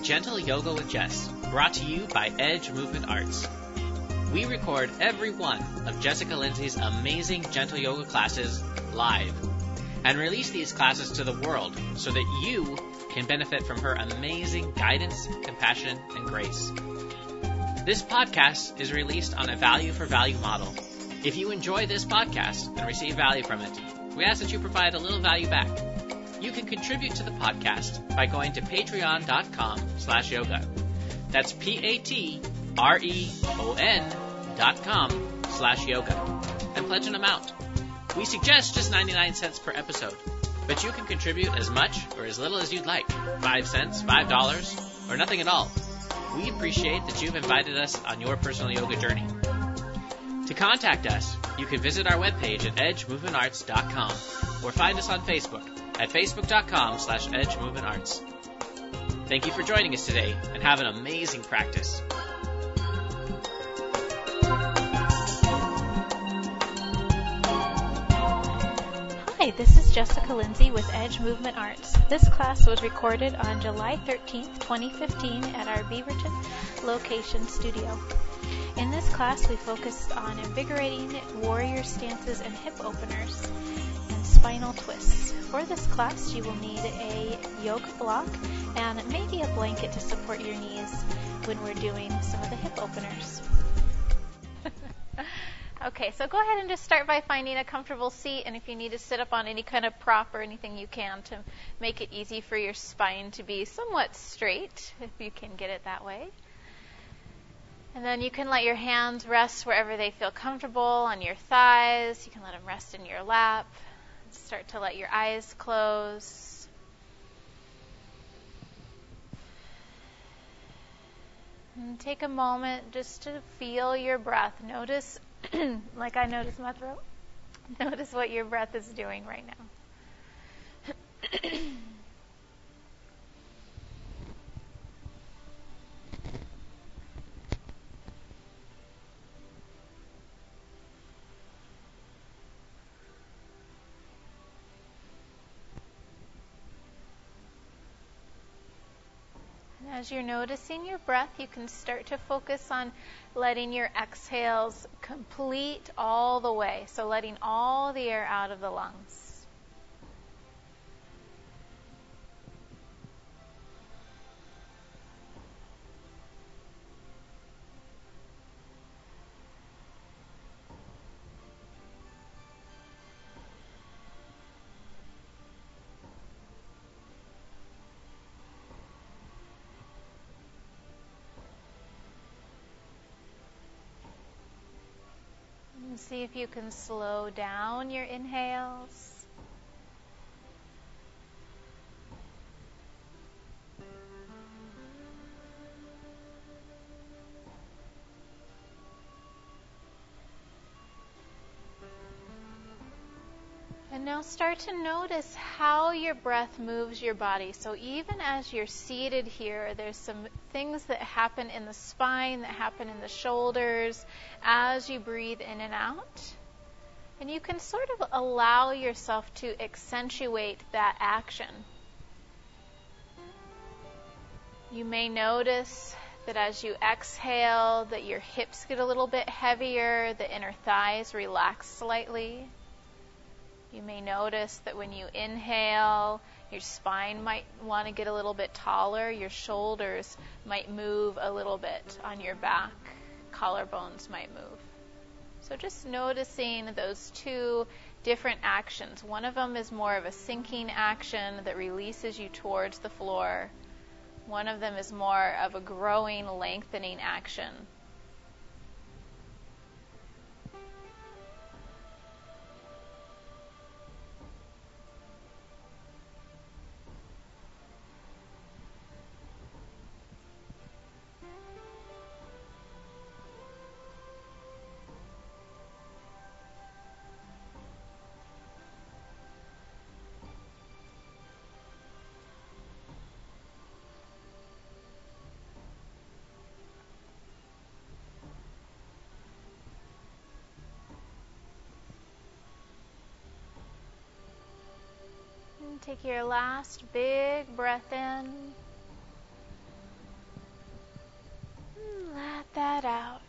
Gentle Yoga with Jess, brought to you by Edge Movement Arts. We record every one of Jessica Lindsay's amazing gentle yoga classes live and release these classes to the world so that you can benefit from her amazing guidance, compassion, and grace. This podcast is released on a value for value model. If you enjoy this podcast and receive value from it, we ask that you provide a little value back. You can contribute to the podcast by going to patreon.com/yoga. That's patreon.com/yoga and pledge an amount. We suggest just 99 cents per episode, but you can contribute as much or as little as you'd like. 5 cents, $5, or nothing at all. We appreciate that you've invited us on your personal yoga journey. To contact us, you can visit our webpage at edgemovementarts.com or find us on Facebook at facebook.com/edgemovementarts. Thank you for joining us today, and have an amazing practice. Hi, this is Jessica Lindsay with Edge Movement Arts. This class was recorded on July 13th, 2015 at our Beaverton location studio. In this class, we focused on invigorating warrior stances and hip openers and spinal twists. For this class, you will need a yoga block and maybe a blanket to support your knees when we're doing some of the hip openers. Okay, so go ahead and just start by finding a comfortable seat, and if you need to sit up on any kind of prop or anything, you can to make it easy for your spine to be somewhat straight, if you can get it that way. And then you can let your hands rest wherever they feel comfortable, on your thighs. You can let them rest in your lap. Start to let your eyes close. And take a moment just to feel your breath. Notice, like I notice my throat, notice what your breath is doing right now. As you're noticing your breath, you can start to focus on letting your exhales complete all the way. So letting all the air out of the lungs. See if you can slow down your inhales. And now start to notice how your breath moves your body. So even as you're seated here, there's some things that happen in the spine, that happen in the shoulders as you breathe in and out. And you can sort of allow yourself to accentuate that action. You may notice that as you exhale, that your hips get a little bit heavier, the inner thighs relax slightly. You may notice that when you inhale, your spine might want to get a little bit taller. Your shoulders might move a little bit on your back. Collarbones might move. So just noticing those two different actions. One of them is more of a sinking action that releases you towards the floor. One of them is more of a growing, lengthening action. Take your last big breath in. let that out.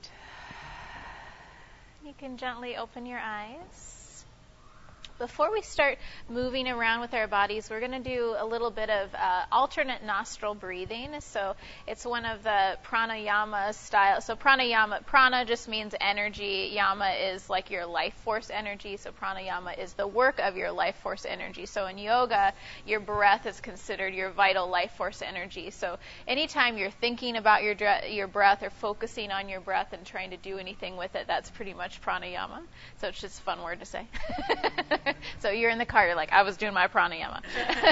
You can gently open your eyes. Before we start moving around with our bodies, we're going to do a little bit of alternate nostril breathing. So it's one of the pranayama style. So prana just means energy. Yama is like your life force energy. So pranayama is the work of your life force energy. So in yoga, your breath is considered your vital life force energy. So anytime you're thinking about your breath or focusing on your breath and trying to do anything with it, that's pretty much pranayama. So it's just a fun word to say. So you're in the car, you're like, I was doing my pranayama.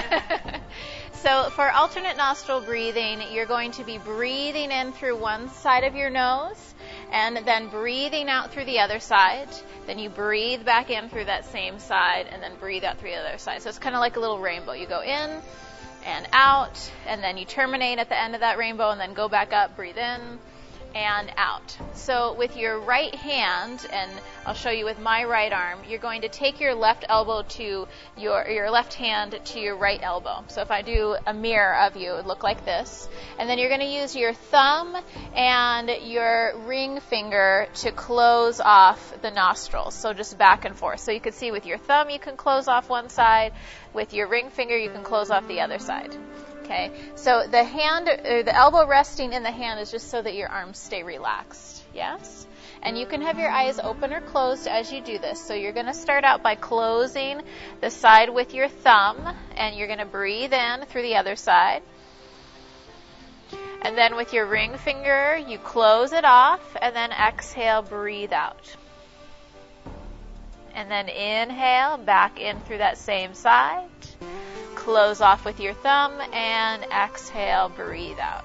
So for alternate nostril breathing, you're going to be breathing in through one side of your nose and then breathing out through the other side. Then you breathe back in through that same side and then breathe out through the other side. So it's kind of like a little rainbow. You go in and out, and then you terminate at the end of that rainbow and then go back up, breathe in and out. So with your right hand, and I'll show you with my right arm, you're going to take your left elbow to your left hand to your right elbow. So if I do a mirror of you, it would look like this. And then you're going to use your thumb and your ring finger to close off the nostrils. So just back and forth. So you can see with your thumb you can close off one side. With your ring finger you can close off the other side. Okay, so the hand, or the elbow resting in the hand is just so that your arms stay relaxed, yes? And you can have your eyes open or closed as you do this. So you're going to start out by closing the side with your thumb, and you're going to breathe in through the other side. And then with your ring finger, you close it off, and then exhale, breathe out. And then inhale, back in through that same side. Close off with your thumb and exhale, breathe out.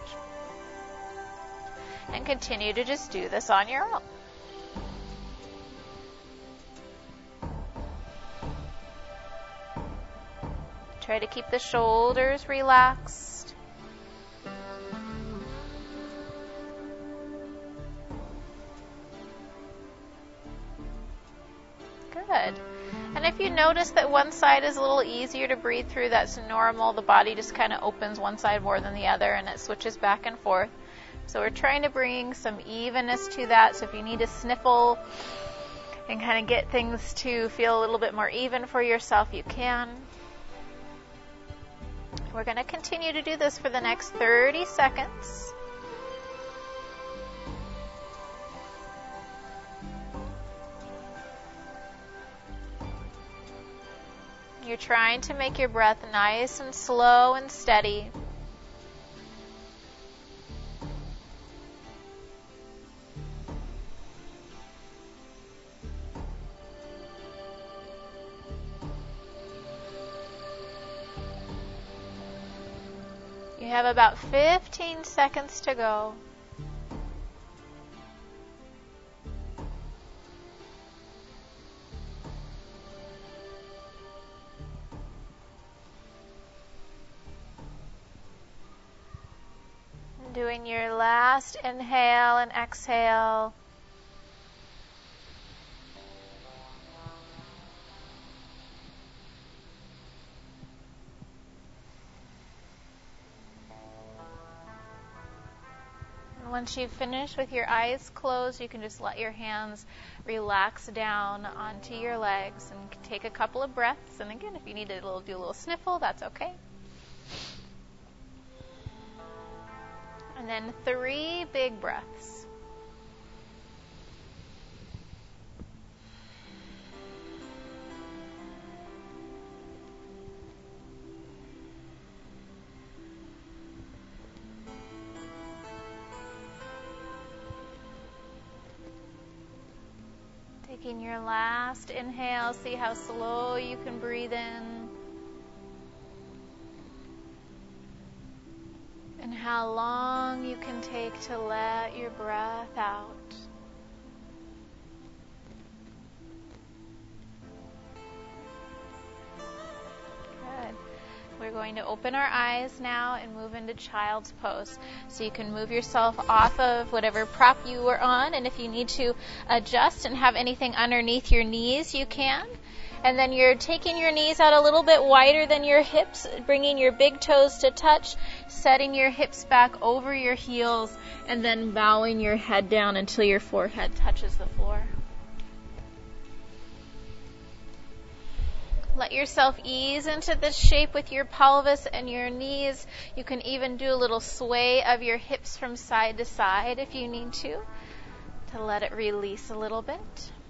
And continue to just do this on your own. Try to keep the shoulders relaxed. Good. And if you notice that one side is a little easier to breathe through, that's normal. The body just kind of opens one side more than the other, and it switches back and forth. So we're trying to bring some evenness to that. So if you need to sniffle and kind of get things to feel a little bit more even for yourself, you can. We're going to continue to do this for the next 30 seconds. You're trying to make your breath nice and slow and steady. You have about 15 seconds to go. Doing your last inhale and exhale. And once you've finished with your eyes closed, you can just let your hands relax down onto your legs and take a couple of breaths. And again, if you need to do a little sniffle, that's okay. And then 3 big breaths. Taking your last inhale, see how slow you can breathe in. And how long you can take to let your breath out. Good. We're going to open our eyes now and move into child's pose. So you can move yourself off of whatever prop you were on, and if you need to adjust and have anything underneath your knees, you can. And then you're taking your knees out a little bit wider than your hips, bringing your big toes to touch, setting your hips back over your heels, and then bowing your head down until your forehead touches the floor. Let yourself ease into this shape with your pelvis and your knees. You can even do a little sway of your hips from side to side if you need to let it release a little bit.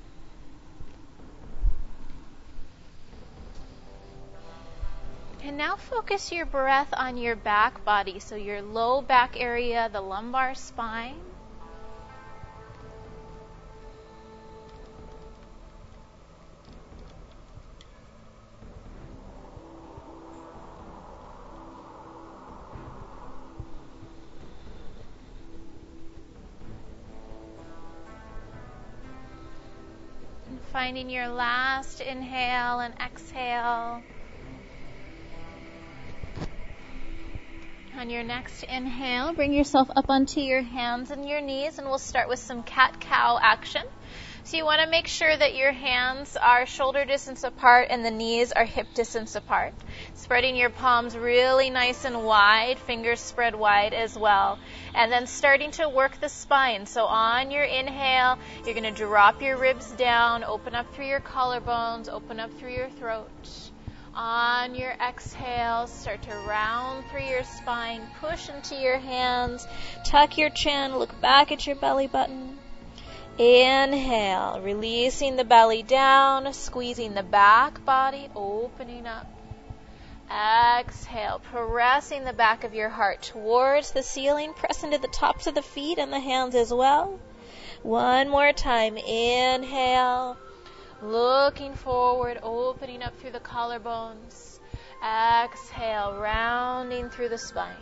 And now focus your breath on your back body, so your low back area, the lumbar spine. And finding your last inhale and exhale. On your next inhale, bring yourself up onto your hands and your knees, and we'll start with some cat-cow action. So you want to make sure that your hands are shoulder distance apart and the knees are hip distance apart. Spreading your palms really nice and wide, fingers spread wide as well. And then starting to work the spine. So on your inhale, you're going to drop your ribs down, open up through your collarbones, open up through your throat. On your exhale, start to round through your spine, push into your hands, tuck your chin, look back at your belly button. Inhale, releasing the belly down, squeezing the back body, opening up. Exhale, pressing the back of your heart towards the ceiling, press into the tops of the feet and the hands as well. One more time, inhale. Looking forward, opening up through the collarbones. Exhale, rounding through the spine.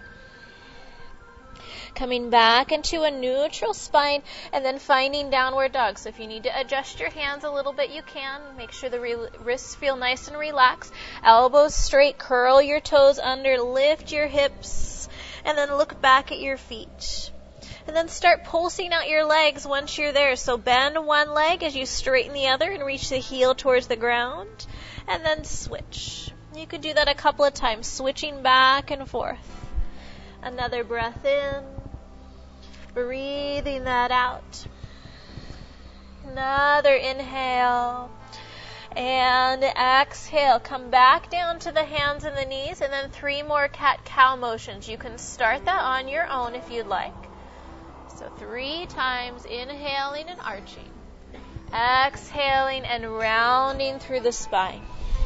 Coming back into a neutral spine and then finding downward dog. So if you need to adjust your hands a little bit, you can. Make sure the wrists feel nice and relaxed. Elbows straight, curl your toes under, lift your hips, and then look back at your feet. And then start pulsing out your legs once you're there. So bend one leg as you straighten the other and reach the heel towards the ground. And then switch. You could do that a couple of times, switching back and forth. Another breath in. Breathing that out. Another inhale. And exhale. Come back down to the hands and the knees. And then 3 more cat-cow motions. You can start that on your own if you'd like. So 3 times, inhaling and arching. Exhaling and rounding through the spine.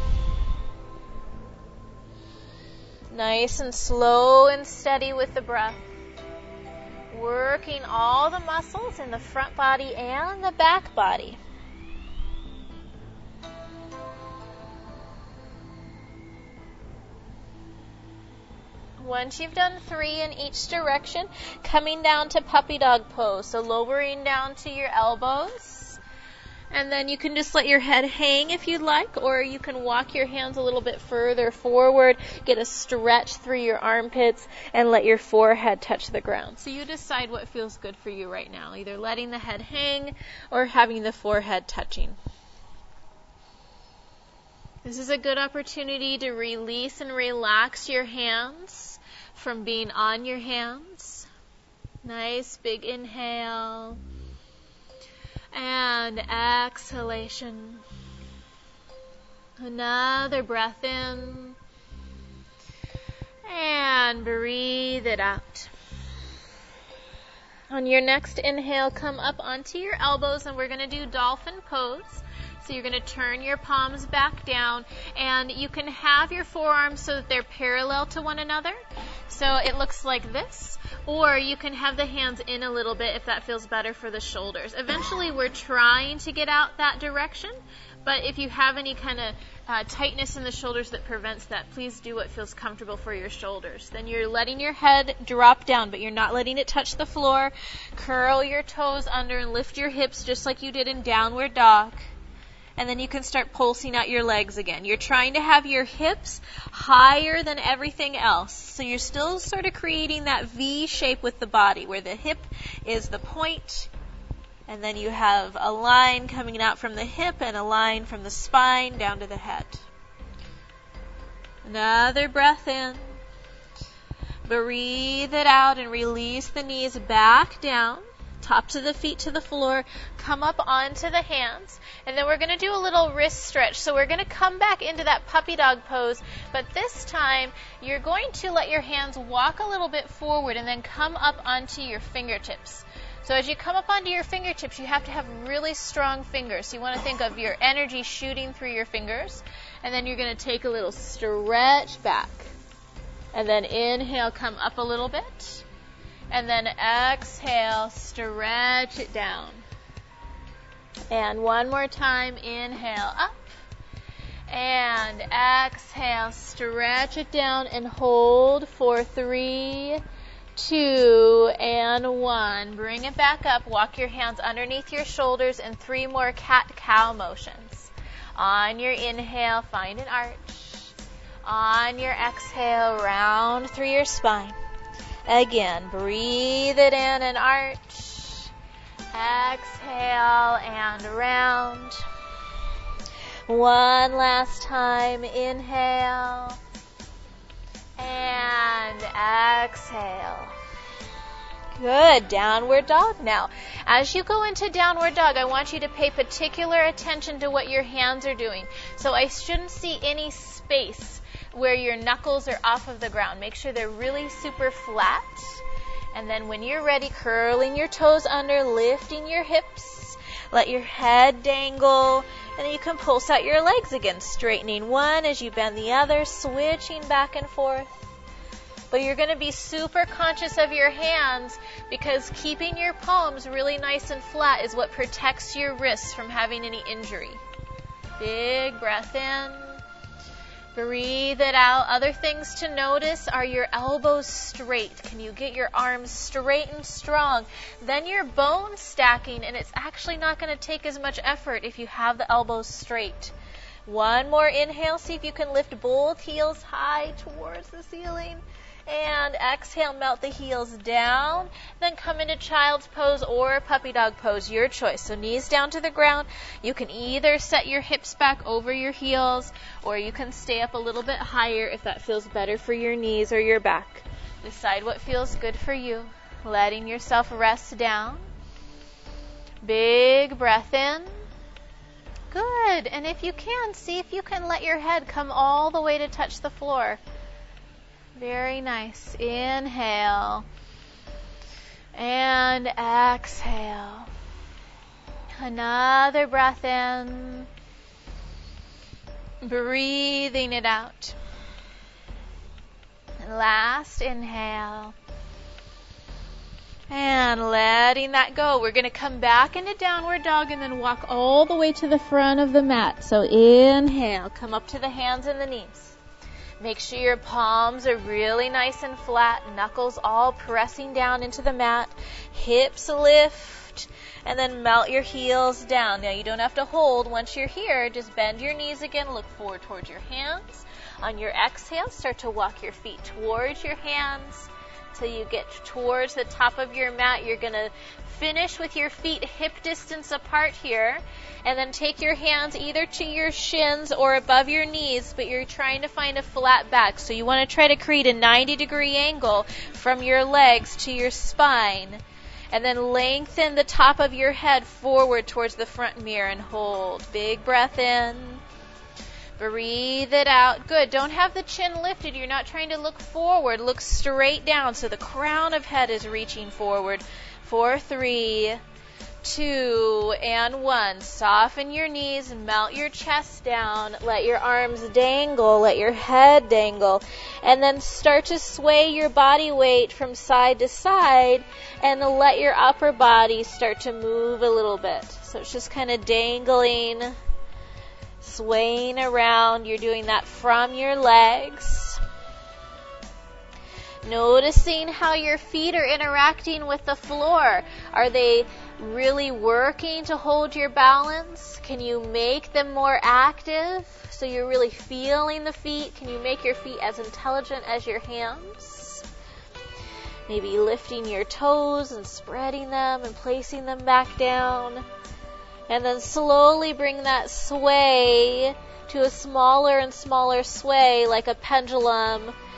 Nice and slow and steady with the breath. Working all the muscles in the front body and the back body. Once you've done 3 in each direction, coming down to puppy dog pose. So lowering down to your elbows. And then you can just let your head hang if you'd like, or you can walk your hands a little bit further forward, get a stretch through your armpits, and let your forehead touch the ground. So you decide what feels good for you right now, either letting the head hang or having the forehead touching. This is a good opportunity to release and relax your hands from being on your hands. Nice big inhale and exhalation. Another breath in and breathe it out. On your next inhale, come up onto your elbows and we're going to do dolphin pose. So you're going to turn your palms back down, and you can have your forearms so that they're parallel to one another. So it looks like this. Or you can have the hands in a little bit if that feels better for the shoulders. Eventually we're trying to get out that direction, but if you have any kind of tightness in the shoulders that prevents that, please do what feels comfortable for your shoulders. Then you're letting your head drop down, but you're not letting it touch the floor. Curl your toes under and lift your hips just like you did in downward dog. And then you can start pulsing out your legs again. You're trying to have your hips higher than everything else. So you're still sort of creating that V shape with the body, where the hip is the point, and then you have a line coming out from the hip and a line from the spine down to the head. Another breath in. Breathe it out and release the knees back down. Tops of the feet to the floor. Come up onto the hands. And then we're going to do a little wrist stretch. So we're going to come back into that puppy dog pose. But this time, you're going to let your hands walk a little bit forward and then come up onto your fingertips. So as you come up onto your fingertips, you have to have really strong fingers. So you want to think of your energy shooting through your fingers. And then you're going to take a little stretch back. And then inhale, come up a little bit. And then exhale, stretch it down. And one more time, inhale up. And exhale, stretch it down and hold for 3, 2, and 1. Bring it back up. Walk your hands underneath your shoulders and 3 more cat-cow motions. On your inhale, find an arch. On your exhale, round through your spine. Again, breathe it in and arch. Exhale and round. One last time. Inhale. And exhale. Good. Downward dog now. As you go into downward dog, I want you to pay particular attention to what your hands are doing. So I shouldn't see any space where your knuckles are off of the ground. Make sure they're really super flat. And then when you're ready, curling your toes under, lifting your hips. Let your head dangle. And then you can pulse out your legs again, straightening one as you bend the other, switching back and forth. But you're going to be super conscious of your hands because keeping your palms really nice and flat is what protects your wrists from having any injury. Big breath in. Breathe it out. Other things to notice are your elbows straight. Can you get your arms straight and strong? Then your bone stacking, and it's actually not going to take as much effort if you have the elbows straight. One more inhale. See if you can lift both heels high towards the ceiling. And exhale, melt the heels down. Then come into child's pose or puppy dog pose, your choice. So knees down to the ground. You can either set your hips back over your heels, or you can stay up a little bit higher if that feels better for your knees or your back. Decide what feels good for you. Letting yourself rest down. Big breath in. Good. And if you can, see if you can let your head come all the way to touch the floor. Very nice. Inhale. And exhale. Another breath in. Breathing it out. And last inhale. And letting that go. We're going to come back into downward dog and then walk all the way to the front of the mat. So inhale. Come up to the hands and the knees. Make sure your palms are really nice and flat, knuckles all pressing down into the mat, hips lift, and then melt your heels down. Now you don't have to hold. Once you're here, just bend your knees again, look forward towards your hands. On your exhale, start to walk your feet towards your hands till you get towards the top of your mat. You're going to finish with your feet hip distance apart here. And then take your hands either to your shins or above your knees, but you're trying to find a flat back. So you want to try to create a 90-degree angle from your legs to your spine. And then lengthen the top of your head forward towards the front mirror and hold. Big breath in. Breathe it out. Good. Don't have the chin lifted. You're not trying to look forward. Look straight down so the crown of head is reaching forward. 4, 3, 2, and 1. Soften your knees, melt your chest down, let your arms dangle, let your head dangle, and then start to sway your body weight from side to side, and let your upper body start to move a little bit. So it's just kind of dangling, swaying around. You're doing that from your legs. Noticing how your feet are interacting with the floor. Are they really working to hold your balance? Can you make them more active so you're really feeling the feet? Can you make your feet as intelligent as your hands? Maybe lifting your toes and spreading them and placing them back down. And then slowly bring that sway to a smaller and smaller sway like a pendulum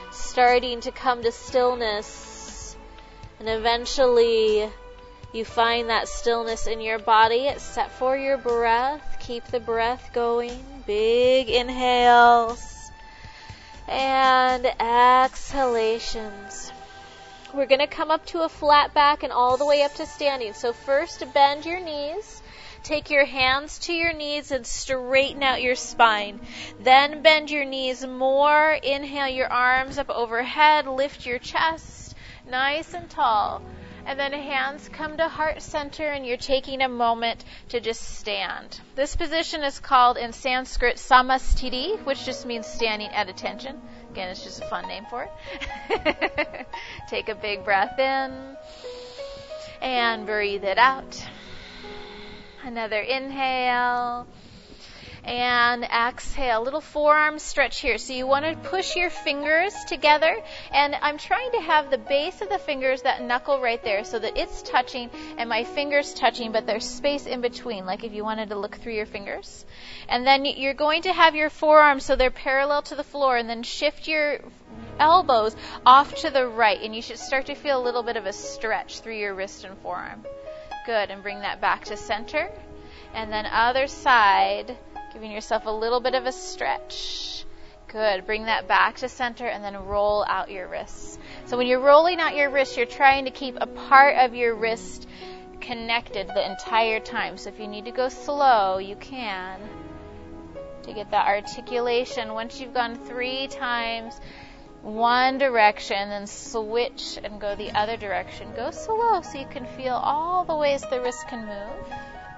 starting to come to stillness. And eventually you find that stillness in your body, except for your breath. Keep the breath going. Big inhales and exhalations. We're going to come up to a flat back and all the way up to standing. So first, bend your knees. Take your hands to your knees and straighten out your spine. Then bend your knees more. Inhale your arms up overhead. Lift your chest nice and tall. And then hands come to heart center, and you're taking a moment to just stand. This position is called in Sanskrit Samastiti, which just means standing at attention. Again, it's just a fun name for it. Take a big breath in and breathe it out. Another inhale and exhale. Little forearm stretch here. So you want to push your fingers together, and I'm trying to have the base of the fingers, that knuckle right there, so that it's touching and my fingers touching, but there's space in between, like if you wanted to look through your fingers. And then you're going to have your forearms so they're parallel to the floor, and then shift your elbows off to the right, and you should start to feel a little bit of a stretch through your wrist and forearm. Good, and bring that back to center. And then other side, giving yourself a little bit of a stretch. Good. Bring that back to center and then roll out your wrists. So when you're rolling out your wrists, you're trying to keep a part of your wrist connected the entire time. So if you need to go slow, you can, to get that articulation. Once you've gone 3 times one direction, then switch and go the other direction. Go slow so you can feel all the ways the wrist can move.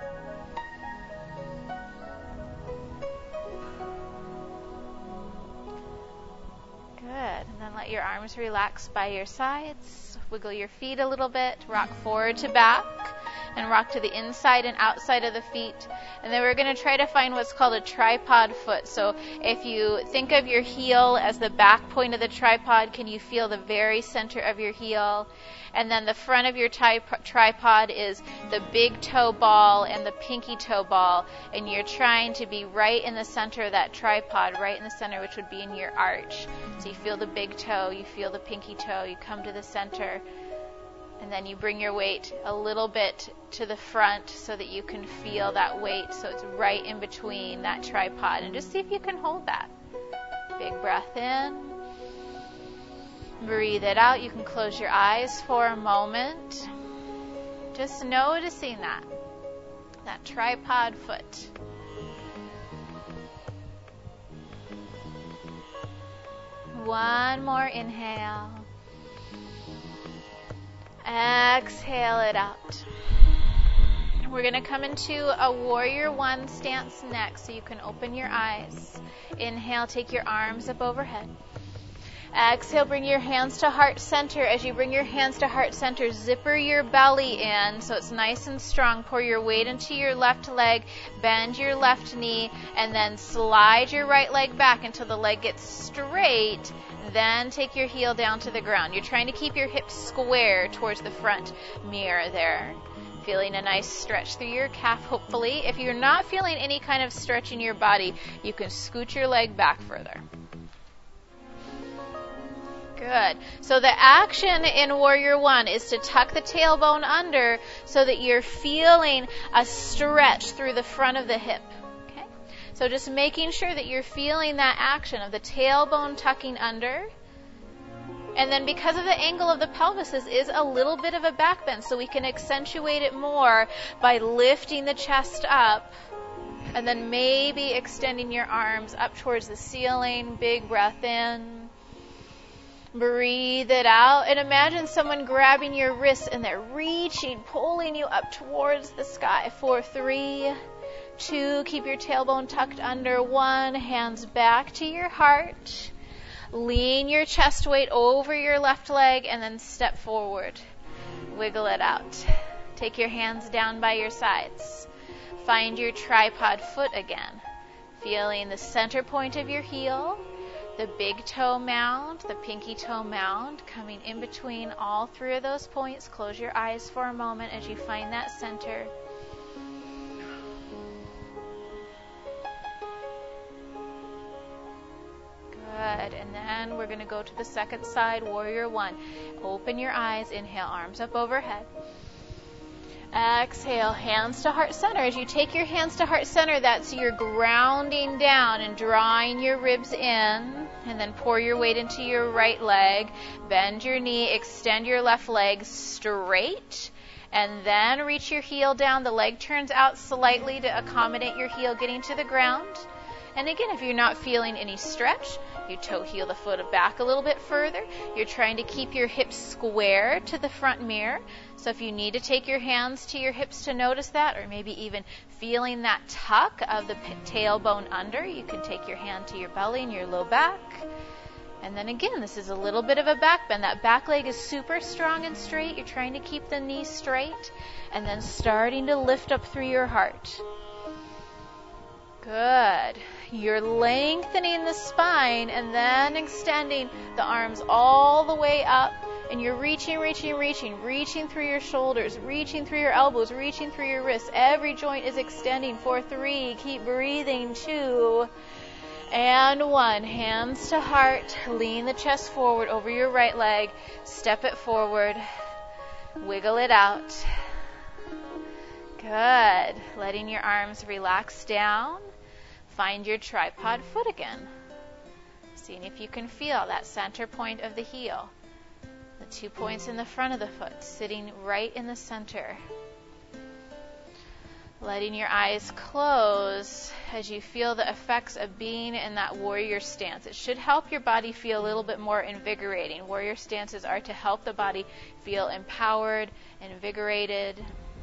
Good. And then let your arms relax by your sides. Wiggle your feet a little bit. Rock forward to back. And rock to the inside and outside of the feet. And then we're going to try to find what's called a tripod foot. So if you think of your heel as the back point of the tripod, can you feel the very center of your heel? And then the front of your tripod is the big toe ball and the pinky toe ball. And you're trying to be right in the center of that tripod, right in the center, which would be in your arch. So you feel the big toe, you feel the pinky toe, you come to the center. And then you bring your weight a little bit to the front so that you can feel that weight. So it's right in between that tripod. And just see if you can hold that. Big breath in. Breathe it out. You can close your eyes for a moment. Just noticing that tripod foot. One more inhale. Exhale it out. We're going to come into a warrior one stance next, so you can open your eyes. Inhale, take your arms up overhead. Exhale, bring your hands to heart center. As you bring your hands to heart center, zipper your belly in so it's nice and strong. Pour your weight into your left leg, bend your left knee, and then slide your right leg back until the leg gets straight. Then take your heel down to the ground. You're trying to keep your hips square towards the front mirror there. Feeling a nice stretch through your calf, hopefully. If you're not feeling any kind of stretch in your body, you can scoot your leg back further. Good. So the action in Warrior One is to tuck the tailbone under so that you're feeling a stretch through the front of the hip. Okay? So just making sure that you're feeling that action of the tailbone tucking under. And then because of the angle of the pelvis, this is a little bit of a back bend, so we can accentuate it more by lifting the chest up and then maybe extending your arms up towards the ceiling. Big breath in. Breathe it out, and imagine someone grabbing your wrists and they're reaching, pulling you up towards the sky. 4, 3, 2, keep your tailbone tucked under. 1, hands back to your heart. Lean your chest weight over your left leg and then step forward. Wiggle it out. Take your hands down by your sides. Find your tripod foot again. Feeling the center point of your heel. The big toe mound, the pinky toe mound, coming in between all 3 of those points. Close your eyes for a moment as you find that center. Good. And then we're going to go to the second side, warrior one. Open your eyes, inhale, arms up overhead. Exhale, hands to heart center. As you take your hands to heart center, that's your grounding down and drawing your ribs in. And then pour your weight into your right leg. Bend your knee, extend your left leg straight. And then reach your heel down. The leg turns out slightly to accommodate your heel getting to the ground. And again, if you're not feeling any stretch, you toe heel the foot back a little bit further. You're trying to keep your hips square to the front mirror. So if you need to take your hands to your hips to notice that, or maybe even feeling that tuck of the tailbone under, you can take your hand to your belly and your low back. And then again, this is a little bit of a back bend. That back leg is super strong and straight. You're trying to keep the knee straight. And then starting to lift up through your heart. Good. You're lengthening the spine and then extending the arms all the way up. And you're reaching through your shoulders, reaching through your elbows, reaching through your wrists. Every joint is extending for 3. Keep breathing. 2 and 1. Hands to heart. Lean the chest forward over your right leg. Step it forward. Wiggle it out. Good. Letting your arms relax down. Find your tripod foot again. Seeing if you can feel that center point of the heel. The 2 points in the front of the foot sitting right in the center. Letting your eyes close as you feel the effects of being in that warrior stance. It should help your body feel a little bit more invigorating. Warrior stances are to help the body feel empowered, invigorated.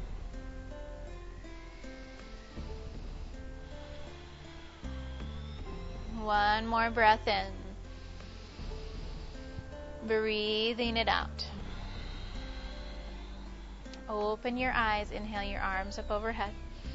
One more breath in. Breathing it out. Open your eyes. Inhale your arms up overhead.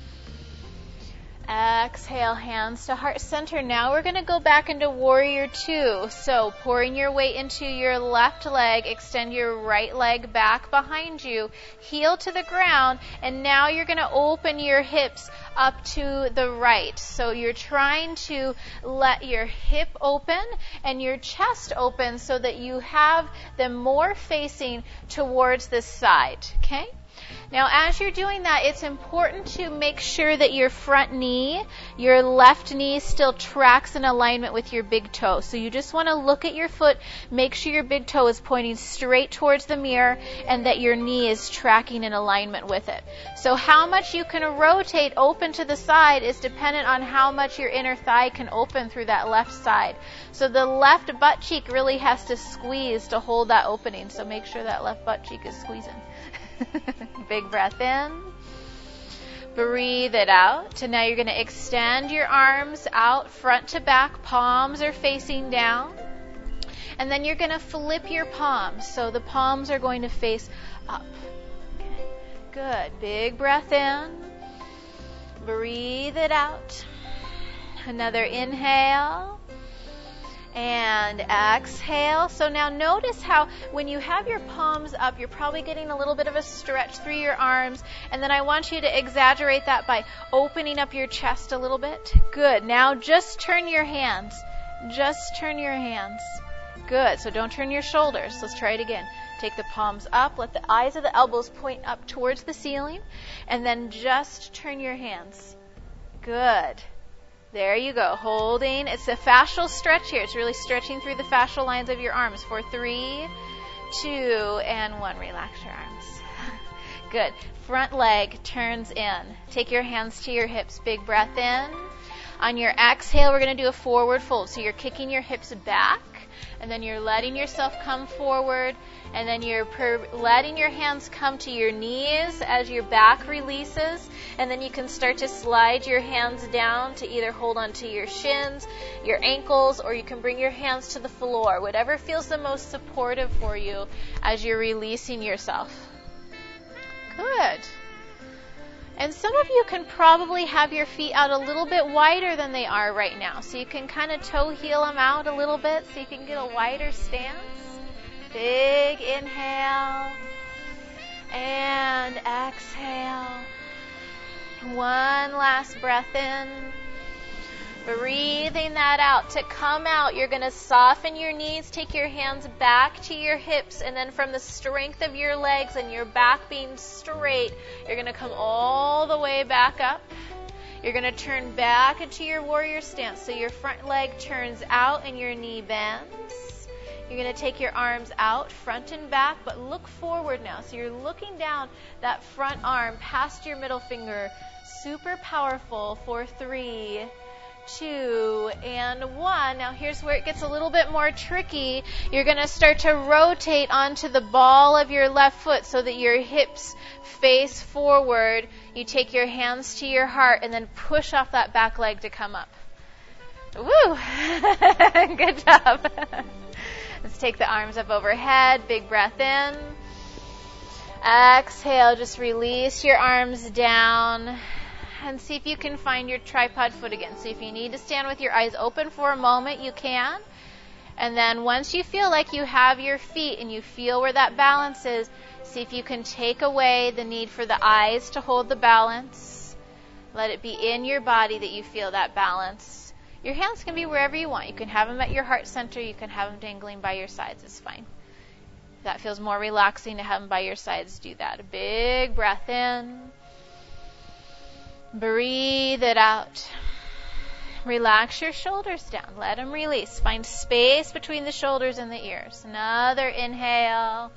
Exhale, hands to heart center. Now we're going to go back into warrior 2. So pouring your weight into your left leg, extend your right leg back behind you, heel to the ground, and now you're going to open your hips up to the right. So you're trying to let your hip open and your chest open so that you have them more facing towards this side. Okay? Now, as you're doing that, it's important to make sure that your front knee, your left knee, still tracks in alignment with your big toe. So you just want to look at your foot, make sure your big toe is pointing straight towards the mirror, and that your knee is tracking in alignment with it. So how much you can rotate open to the side is dependent on how much your inner thigh can open through that left side. So the left butt cheek really has to squeeze to hold that opening. So make sure that left butt cheek is squeezing. Big breath in. Breathe it out. And now you're going to extend your arms out front to back. Palms are facing down. And then you're going to flip your palms. So the palms are going to face up. Okay. Good. Big breath in. Breathe it out. Another inhale. And exhale. So now notice how when you have your palms up, you're probably getting a little bit of a stretch through your arms. And then I want you to exaggerate that by opening up your chest a little bit. Good. Now just turn your hands. Just turn your hands. Good. So don't turn your shoulders. Let's try it again. Take the palms up. Let the eyes of the elbows point up towards the ceiling. And then just turn your hands. Good. There you go. Holding. It's a fascial stretch here. It's really stretching through the fascial lines of your arms. For 3, 2, and 1. Relax your arms. Good. Front leg turns in. Take your hands to your hips. Big breath in. On your exhale, we're going to do a forward fold. So you're kicking your hips back, and then you're letting yourself come forward, and then you're letting your hands come to your knees as your back releases, and then you can start to slide your hands down to either hold onto your shins, your ankles, or you can bring your hands to the floor, whatever feels the most supportive for you as you're releasing yourself. Good. And some of you can probably have your feet out a little bit wider than they are right now. So you can kind of toe heel them out a little bit so you can get a wider stance. Big inhale. And exhale. One last breath in. Breathing that out. To come out, you're going to soften your knees, take your hands back to your hips, and then from the strength of your legs and your back being straight, you're going to come all the way back up. You're going to turn back into your warrior stance. So your front leg turns out and your knee bends. You're going to take your arms out, front and back, but look forward now. So you're looking down that front arm past your middle finger. Super powerful for 3, 2, and 1. Now here's where it gets a little bit more tricky. You're going to start to rotate onto the ball of your left foot so that your hips face forward. You take your hands to your heart and then push off that back leg to come up. Woo! Good job. Let's take the arms up overhead. Big breath in. Exhale. Just release your arms down. And see if you can find your tripod foot again. So if you need to stand with your eyes open for a moment, you can. And then once you feel like you have your feet and you feel where that balance is, see if you can take away the need for the eyes to hold the balance. Let it be in your body that you feel that balance. Your hands can be wherever you want. You can have them at your heart center. You can have them dangling by your sides. It's fine. If that feels more relaxing to have them by your sides, do that. A big breath in. Breathe it out. Relax your shoulders down. Let them release. Find space between the shoulders and the ears. Another inhale.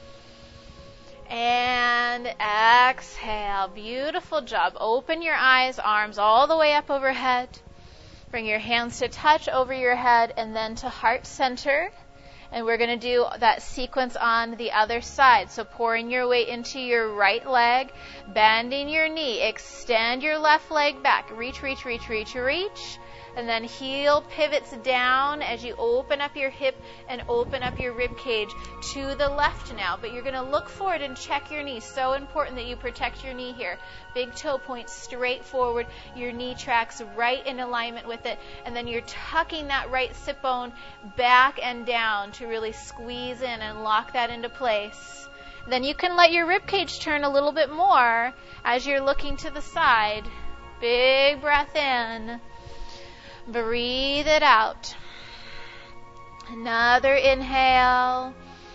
And exhale. Beautiful job. Open your eyes, arms all the way up overhead. Bring your hands to touch over your head and then to heart center. And we're going to do that sequence on the other side. So pouring your weight into your right leg, bending your knee, extend your left leg back. Reach, reach, reach, reach, reach. And then heel pivots down as you open up your hip and open up your rib cage to the left now. But you're going to look forward and check your knee. So important that you protect your knee here. Big toe point straight forward. Your knee tracks right in alignment with it. And then you're tucking that right sit bone back and down to really squeeze in and lock that into place. Then you can let your rib cage turn a little bit more as you're looking to the side. Big breath in. Breathe it out. Another inhale.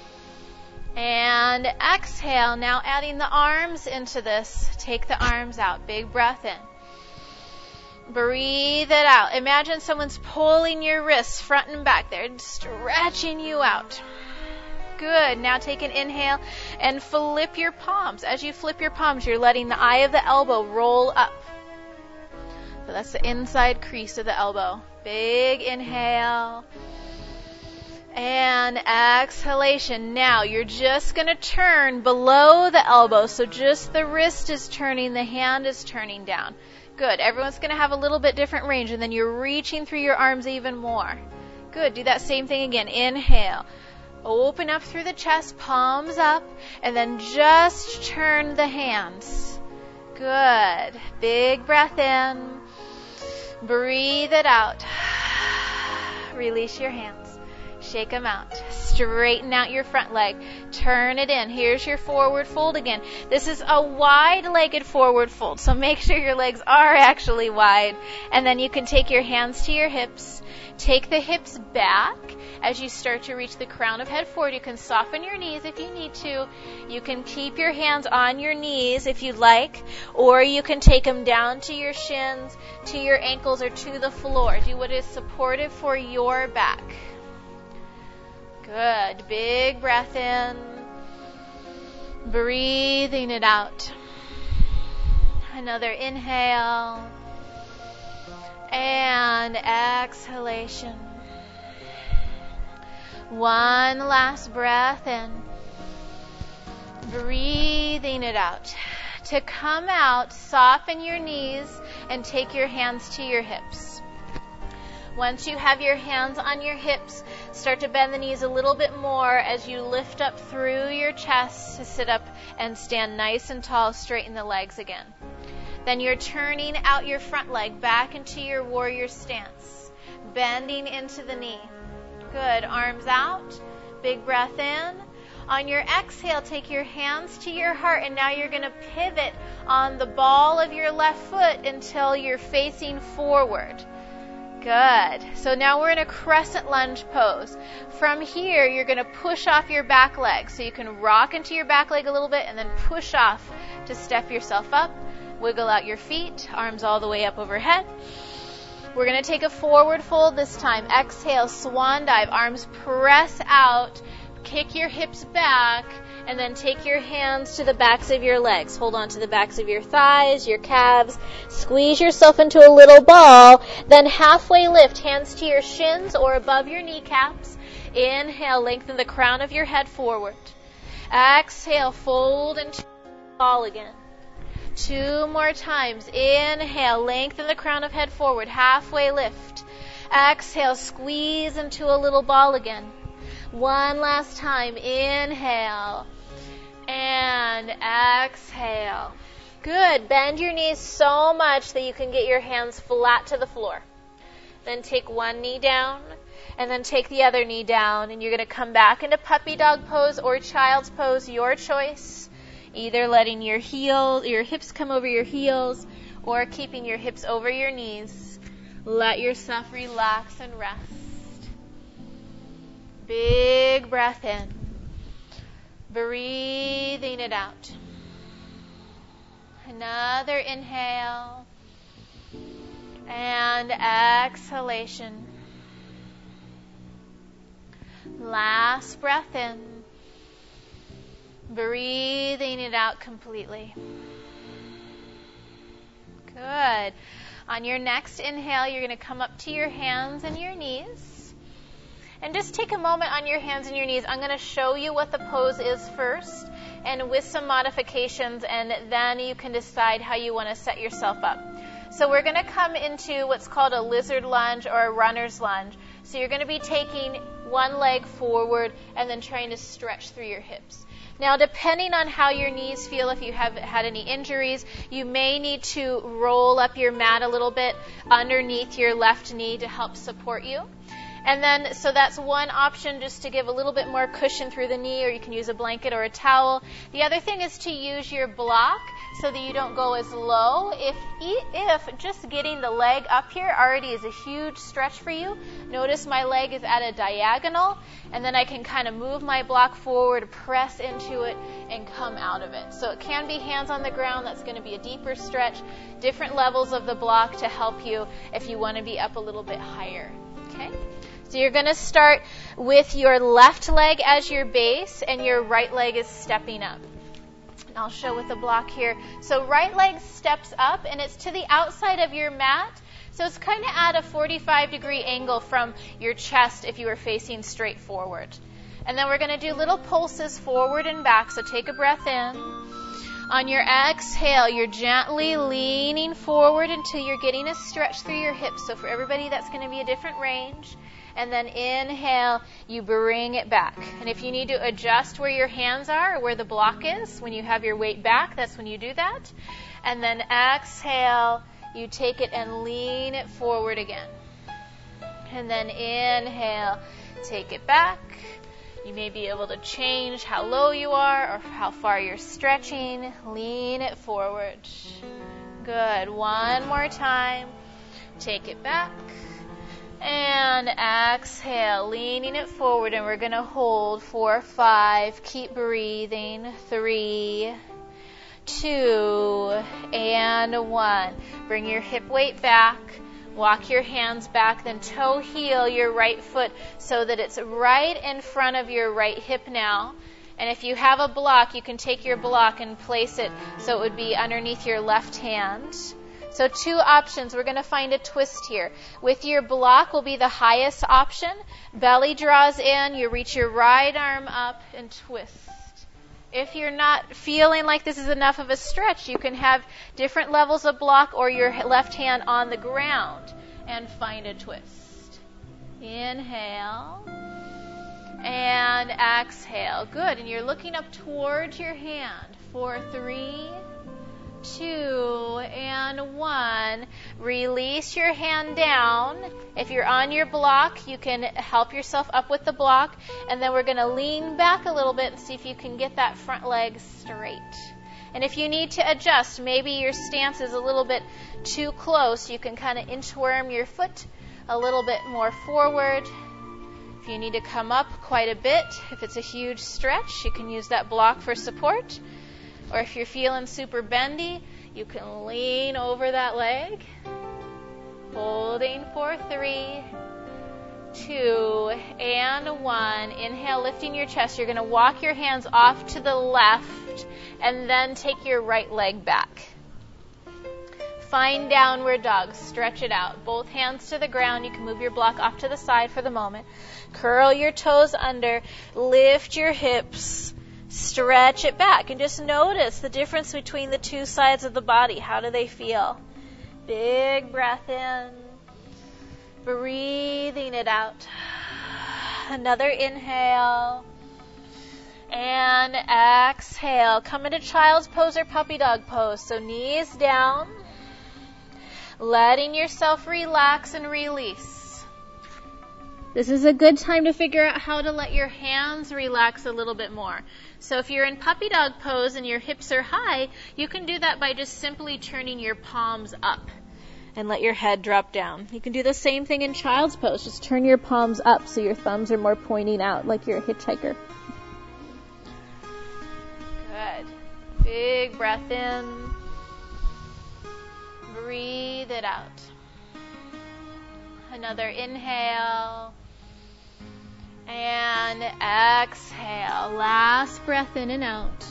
And exhale. Now adding the arms into this. Take the arms out. Big breath in. Breathe it out. Imagine someone's pulling your wrists front and back. They're stretching you out. Good. Now take an inhale and flip your palms. As you flip your palms, you're letting the eye of the elbow roll up. So that's the inside crease of the elbow. Big inhale. And exhalation. Now you're just going to turn below the elbow. So just the wrist is turning, the hand is turning down. Good. Everyone's going to have a little bit different range. And then you're reaching through your arms even more. Good. Do that same thing again. Inhale. Open up through the chest, palms up. And then just turn the hands. Good. Big breath in. Breathe it out. Release your hands. Shake them out. Straighten out your front leg. Turn it in. Here's your forward fold again. This is a wide-legged forward fold, so make sure your legs are actually wide. And then you can take your hands to your hips. Take the hips back as you start to reach the crown of head forward. You can soften your knees if you need to. You can keep your hands on your knees if you'd like, or you can take them down to your shins, to your ankles, or to the floor. Do what is supportive for your back. Good. Big breath in. Breathing it out. Another inhale. And exhalation. One last breath in. Breathing it out. To come out, soften your knees and take your hands to your hips. Once you have your hands on your hips, start to bend the knees a little bit more as you lift up through your chest to sit up and stand nice and tall. Straighten the legs again. Then you're turning out your front leg back into your warrior stance, bending into the knee. Good. Arms out. Big breath in. On your exhale, take your hands to your heart, and now you're going to pivot on the ball of your left foot until you're facing forward. Good. So now we're in a crescent lunge pose. From here, you're going to push off your back leg. So you can rock into your back leg a little bit and then push off to step yourself up. Wiggle out your feet, arms all the way up overhead. We're going to take a forward fold this time. Exhale, swan dive, arms press out. Kick your hips back, and then take your hands to the backs of your legs. Hold on to the backs of your thighs, your calves. Squeeze yourself into a little ball. Then halfway lift, hands to your shins or above your kneecaps. Inhale, lengthen the crown of your head forward. Exhale, fold into a ball again. 2 more times. Inhale, lengthen the crown of head forward. Halfway lift. Exhale, squeeze into a little ball again. 1 last time. Inhale and exhale. Good. Bend your knees so much that you can get your hands flat to the floor. Then take one knee down and then take the other knee down, and you're going to come back into puppy dog pose or child's pose, your choice. Either letting your hips come over your heels or keeping your hips over your knees. Let yourself relax and rest. Big breath in. Breathing it out. Another inhale. And exhalation. Last breath in. Breathing it out completely. Good. On your next inhale, you're going to come up to your hands and your knees. And just take a moment on your hands and your knees. I'm going to show you what the pose is first, and with some modifications, and then you can decide how you want to set yourself up. So we're going to come into what's called a lizard lunge or a runner's lunge. So you're going to be taking one leg forward and then trying to stretch through your hips. Now, depending on how your knees feel, if you have had any injuries, you may need to roll up your mat a little bit underneath your left knee to help support you. And then, so that's one option, just to give a little bit more cushion through the knee, or you can use a blanket or a towel. The other thing is to use your block so that you don't go as low. If just getting the leg up here already is a huge stretch for you, notice my leg is at a diagonal, and then I can kind of move my block forward, press into it, and come out of it. So it can be hands on the ground. That's going to be a deeper stretch. Different levels of the block to help you if you want to be up a little bit higher. Okay? So you're going to start with your left leg as your base, and your right leg is stepping up. And I'll show with the block here. So right leg steps up, and it's to the outside of your mat. So it's kind of at a 45-degree angle from your chest if you were facing straight forward. And then we're going to do little pulses forward and back. So take a breath in. On your exhale, you're gently leaning forward until you're getting a stretch through your hips. So for everybody, that's going to be a different range. And then inhale, you bring it back. And if you need to adjust where your hands are or where the block is, when you have your weight back, that's when you do that. And then exhale, you take it and lean it forward again. And then inhale, take it back. You may be able to change how low you are or how far you're stretching. Lean it forward. Good. One more time. Take it back. And exhale, leaning it forward, and we're going to hold 4, 5. Keep breathing. 3, 2, and 1. Bring your hip weight back. Walk your hands back, then toe heel your right foot so that it's right in front of your right hip now. And if you have a block, you can take your block and place it so it would be underneath your left hand. So 2 options. We're going to find a twist here. With your block will be the highest option. Belly draws in. You reach your right arm up and twist. If you're not feeling like this is enough of a stretch, you can have different levels of block or your left hand on the ground and find a twist. Inhale and exhale. Good. And you're looking up towards your hand. 4, 3, 2, and 1. Release your hand down. If you're on your block, you can help yourself up with the block. And then we're going to lean back a little bit and see if you can get that front leg straight. And if you need to adjust, maybe your stance is a little bit too close, you can kind of inchworm your foot a little bit more forward. If you need to come up quite a bit, if it's a huge stretch, you can use that block for support. Or if you're feeling super bendy, you can lean over that leg. Holding for 3, 2, and 1. Inhale, lifting your chest. You're going to walk your hands off to the left and then take your right leg back. Find downward dog. Stretch it out. Both hands to the ground. You can move your block off to the side for the moment. Curl your toes under. Lift your hips. Stretch it back. And just notice the difference between the two sides of the body. How do they feel? Big breath in. Breathing it out. Another inhale. And exhale. Come into child's pose or puppy dog pose. So knees down. Letting yourself relax and release. This is a good time to figure out how to let your hands relax a little bit more. So if you're in puppy dog pose and your hips are high, you can do that by just simply turning your palms up and let your head drop down. You can do the same thing in child's pose. Just turn your palms up so your thumbs are more pointing out like you're a hitchhiker. Good. Big breath in. Breathe it out. Another inhale. And exhale. Last breath in and out.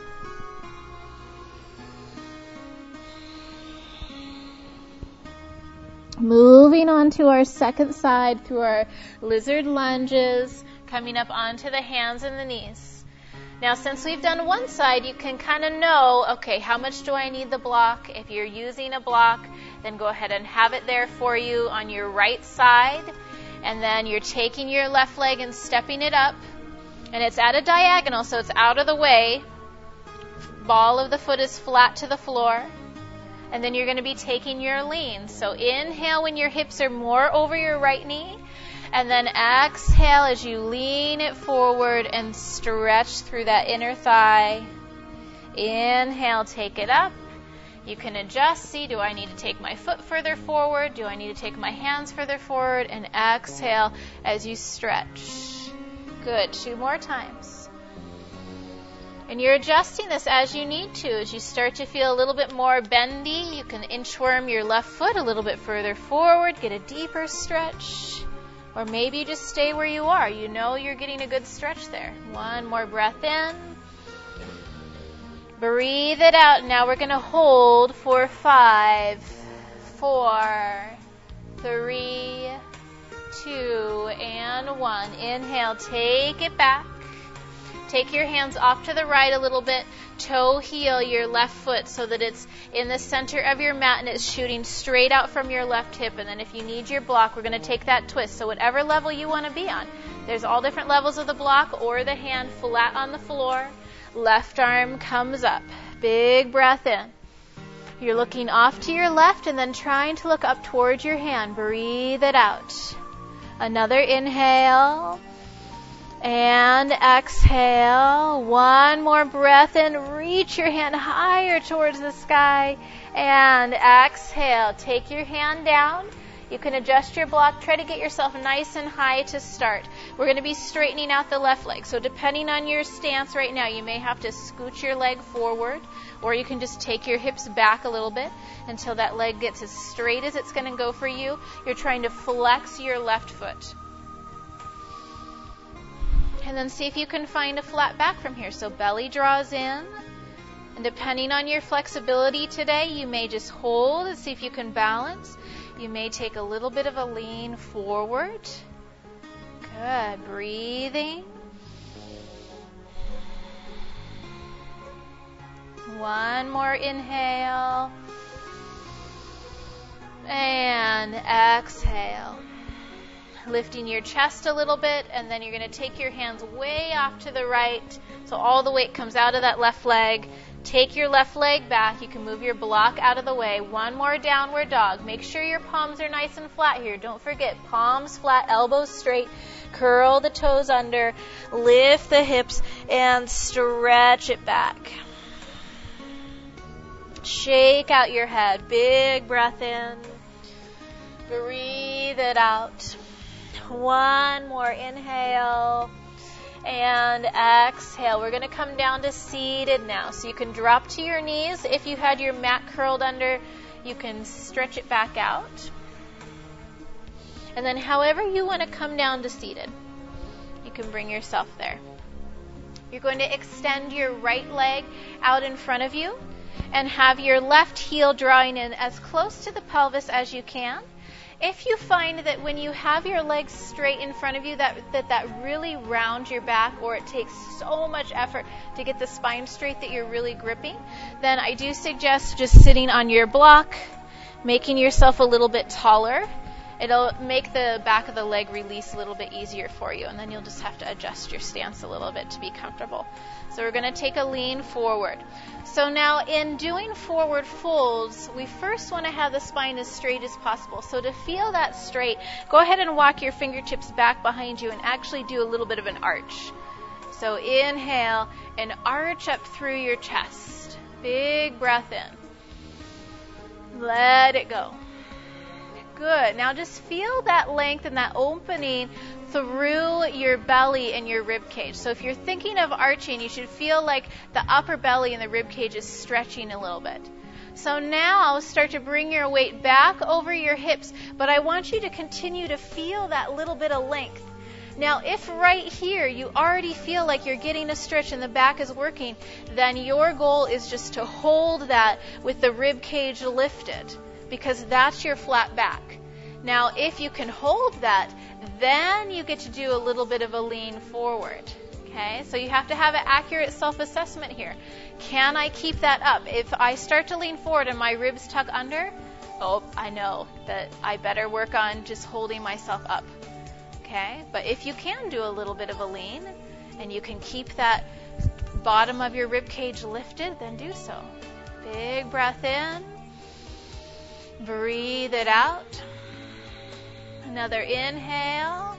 Moving on to our second side through our lizard lunges, coming up onto the hands and the knees. Now, since we've done one side, you can kind of know, okay, how much do I need the block? If you're using a block, then go ahead and have it there for you on your right side. And then you're taking your left leg and stepping it up. And it's at a diagonal, so it's out of the way. Ball of the foot is flat to the floor. And then you're going to be taking your lean. So inhale when your hips are more over your right knee. And then exhale as you lean it forward and stretch through that inner thigh. Inhale, take it up. You can adjust. See, do I need to take my foot further forward? Do I need to take my hands further forward? And exhale as you stretch. Good. 2 more times. And you're adjusting this as you need to. As you start to feel a little bit more bendy, you can inchworm your left foot a little bit further forward, get a deeper stretch. Or maybe you just stay where you are. You know you're getting a good stretch there. 1 more breath in. Breathe it out. Now we're going to hold for 5, 4, 3, 2, and 1. Inhale, take it back. Take your hands off to the right a little bit. Toe heel your left foot so that it's in the center of your mat and it's shooting straight out from your left hip. And then if you need your block, we're going to take that twist. So whatever level you want to be on. There's all different levels of the block or the hand flat on the floor. Left arm comes up. Big breath in. You're looking off to your left and then trying to look up towards your hand. Breathe it out. Another inhale. And exhale. 1 more breath in. Reach your hand higher towards the sky. And exhale. Take your hand down. You can adjust your block. Try to get yourself nice and high to start. We're going to be straightening out the left leg. So depending on your stance right now, you may have to scoot your leg forward, or you can just take your hips back a little bit until that leg gets as straight as it's going to go for you. You're trying to flex your left foot. And then see if you can find a flat back from here. So belly draws in. And depending on your flexibility today, you may just hold and see if you can balance. You may take a little bit of a lean forward. Good. Breathing. 1 more inhale. And exhale. Lifting your chest a little bit, and then you're going to take your hands way off to the right, so all the weight comes out of that left leg. Take your left leg back. You can move your block out of the way. 1 more downward dog. Make sure your palms are nice and flat here. Don't forget, palms flat, elbows straight. Curl the toes under. Lift the hips and stretch it back. Shake out your head. Big breath in. Breathe breathe it out. One more inhale and exhale. We're going to come down to seated now. So you can drop to your knees. If you had your mat curled under, you can stretch it back out. And then however you want to come down to seated, you can bring yourself there. You're going to extend your right leg out in front of you and have your left heel drawing in as close to the pelvis as you can. If you find that when you have your legs straight in front of you that really rounds your back, or it takes so much effort to get the spine straight that you're really gripping, then I do suggest just sitting on your block, making yourself a little bit taller. It'll make the back of the leg release a little bit easier for you, and then you'll just have to adjust your stance a little bit to be comfortable. So we're going to take a lean forward. So now in doing forward folds, we first want to have the spine as straight as possible. So to feel that straight, go ahead and walk your fingertips back behind you and actually do a little bit of an arch. So inhale and arch up through your chest. Big breath in. Let it go. Good. Now just feel that length and that opening through your belly and your rib cage. So if you're thinking of arching, you should feel like the upper belly and the rib cage is stretching a little bit. So now start to bring your weight back over your hips, but I want you to continue to feel that little bit of length. Now, if right here you already feel like you're getting a stretch and the back is working, then your goal is just to hold that with the rib cage lifted, because that's your flat back. Now, if you can hold that, then you get to do a little bit of a lean forward. Okay, so you have to have an accurate self-assessment here. Can I keep that up? If I start to lean forward and my ribs tuck under, I know that I better work on just holding myself up. Okay, but if you can do a little bit of a lean and you can keep that bottom of your rib cage lifted, then do so. Big breath in. Breathe it out. Another inhale.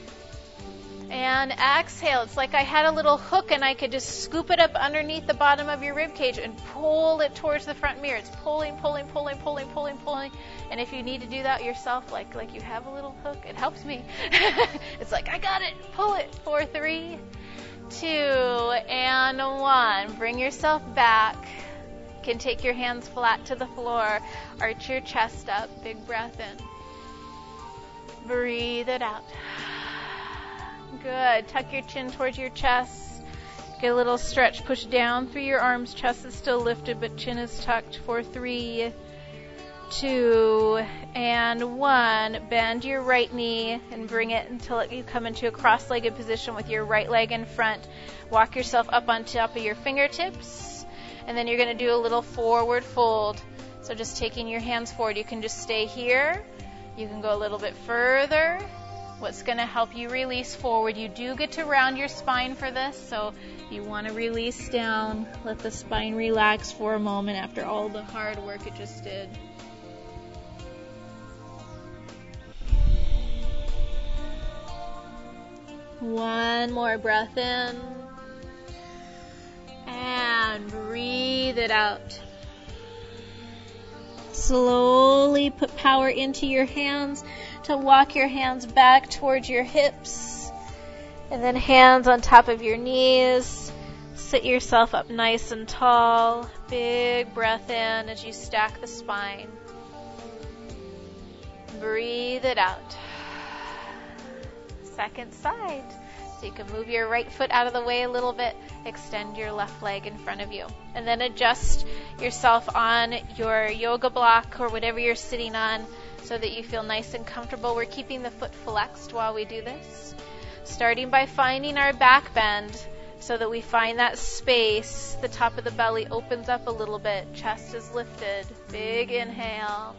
And exhale. It's like I had a little hook and I could just scoop it up underneath the bottom of your rib cage and pull it towards the front mirror. It's pulling, pulling, pulling, pulling, pulling, pulling. And if you need to do that yourself, like you have a little hook, it helps me. It's like, I got it. Pull it. 4, 3, 2, and 1. Bring yourself back. You can take your hands flat to the floor. Arch your chest up. Big breath in. Breathe it out. Good. Tuck your chin towards your chest. Get a little stretch. Push down through your arms. Chest is still lifted, but chin is tucked. 4, 3, 2, and 1. Bend your right knee and bring it until you come into a cross-legged position with your right leg in front. Walk yourself up on top of your fingertips. And then you're going to do a little forward fold. So just taking your hands forward. You can just stay here. You can go a little bit further. What's going to help you release forward? You do get to round your spine for this, so you want to release down. Let the spine relax for a moment after all the hard work it just did. One more breath in. And breathe it out. Slowly put power into your hands to walk your hands back towards your hips. And then hands on top of your knees. Sit yourself up nice and tall. Big breath in as you stack the spine. Breathe it out. Second side. So you can move your right foot out of the way a little bit. Extend your left leg in front of you. And then adjust yourself on your yoga block or whatever you're sitting on so that you feel nice and comfortable. We're keeping the foot flexed while we do this. Starting by finding our back bend so that we find that space. The top of the belly opens up a little bit. Chest is lifted. Big inhale.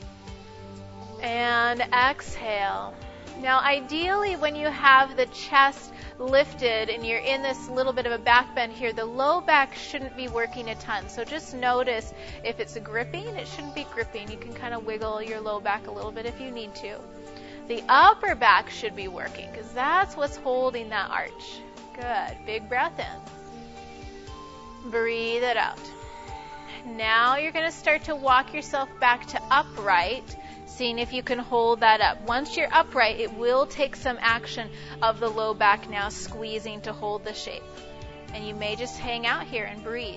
And exhale. Now, ideally, when you have the chest lifted and you're in this little bit of a back bend here, the low back shouldn't be working a ton. So just notice if it's gripping, it shouldn't be gripping. You can kind of wiggle your low back a little bit if you need to. The upper back should be working because that's what's holding that arch. Good. Big breath in. Breathe it out. Now you're going to start to walk yourself back to upright. Seeing if you can hold that up. Once you're upright, it will take some action of the low back now squeezing to hold the shape. And you may just hang out here and breathe.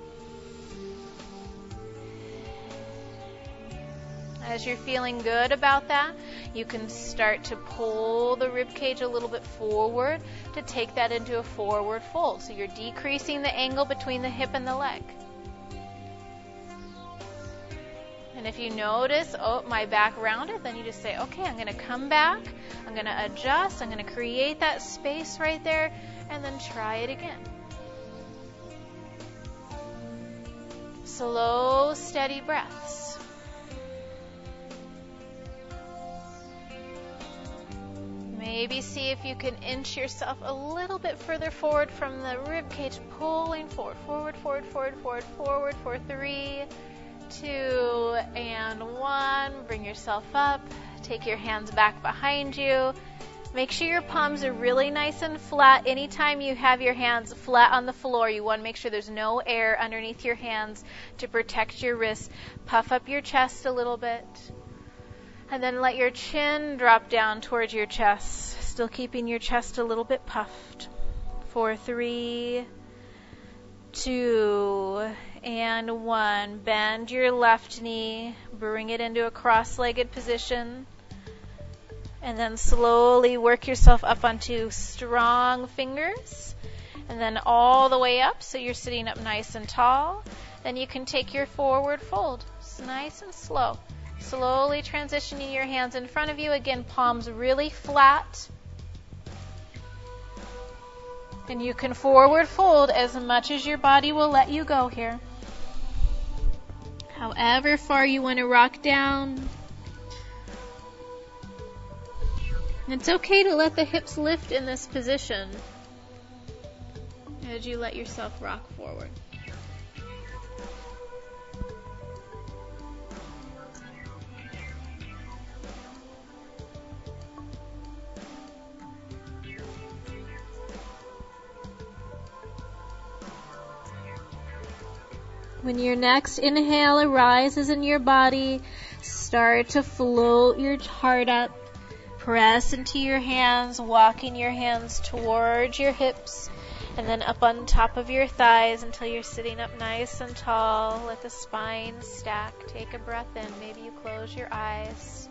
As you're feeling good about that, you can start to pull the rib cage a little bit forward to take that into a forward fold. So you're decreasing the angle between the hip and the leg. And if you notice, oh, my back rounded, then you just say, okay, I'm going to come back, I'm going to adjust, I'm going to create that space right there, and then try it again. Slow, steady breaths. Maybe see if you can inch yourself a little bit further forward from the rib cage, pulling forward, forward, forward, forward, forward, forward for 3, 2, and 1. Bring yourself up. Take your hands back behind you. Make sure your palms are really nice and flat. Anytime you have your hands flat on the floor, you want to make sure there's no air underneath your hands to protect your wrists. Puff up your chest a little bit. And then let your chin drop down towards your chest, still keeping your chest a little bit puffed. For 3, 2, and 1. Bend your left knee, bring it into a cross-legged position, and then slowly work yourself up onto strong fingers, and then all the way up so you're sitting up nice and tall. Then you can take your forward fold. It's nice and slow. Slowly transitioning your hands in front of you. Again, palms really flat. And you can forward fold as much as your body will let you go here. However far you want to rock down. It's okay to let the hips lift in this position as you let yourself rock forward. When your next inhale arises in your body, start to float your heart up. Press into your hands, walking your hands towards your hips, and then up on top of your thighs until you're sitting up nice and tall. Let the spine stack. Take a breath in. Maybe you close your eyes.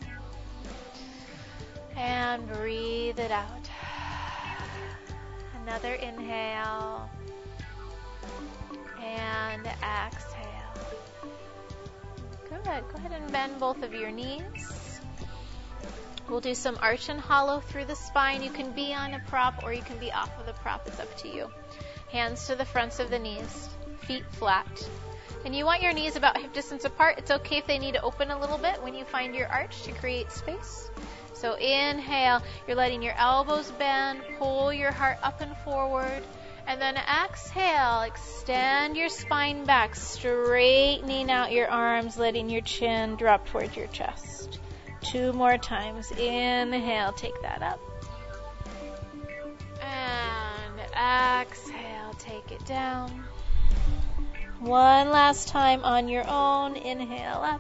And breathe it out. Another inhale. And exhale. Good. Go ahead and bend both of your knees. We'll do some arch and hollow through the spine. You can be on a prop or you can be off of the prop. It's up to you. Hands to the fronts of the knees. Feet flat. And you want your knees about hip distance apart. It's okay if they need to open a little bit when you find your arch to create space. So inhale. You're letting your elbows bend. Pull your heart up and forward. And then exhale, extend your spine back, straightening out your arms, letting your chin drop towards your chest. 2 more times. Inhale, take that up. And exhale, take it down. 1 last time on your own. Inhale up.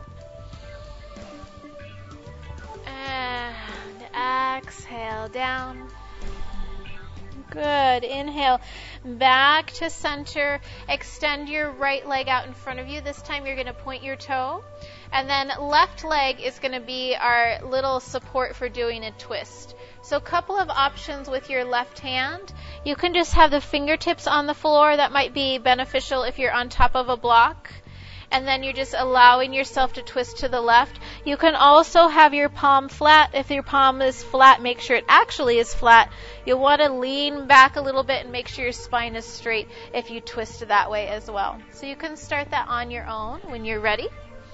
And exhale down. Good. Inhale. Back to center. Extend your right leg out in front of you. This time you're going to point your toe. And then left leg is going to be our little support for doing a twist. So a couple of options with your left hand. You can just have the fingertips on the floor. That might be beneficial if you're on top of a block. And then you're just allowing yourself to twist to the left. You can also have your palm flat. If your palm is flat, make sure it actually is flat. You'll want to lean back a little bit and make sure your spine is straight if you twist that way as well. So you can start that on your own when you're ready.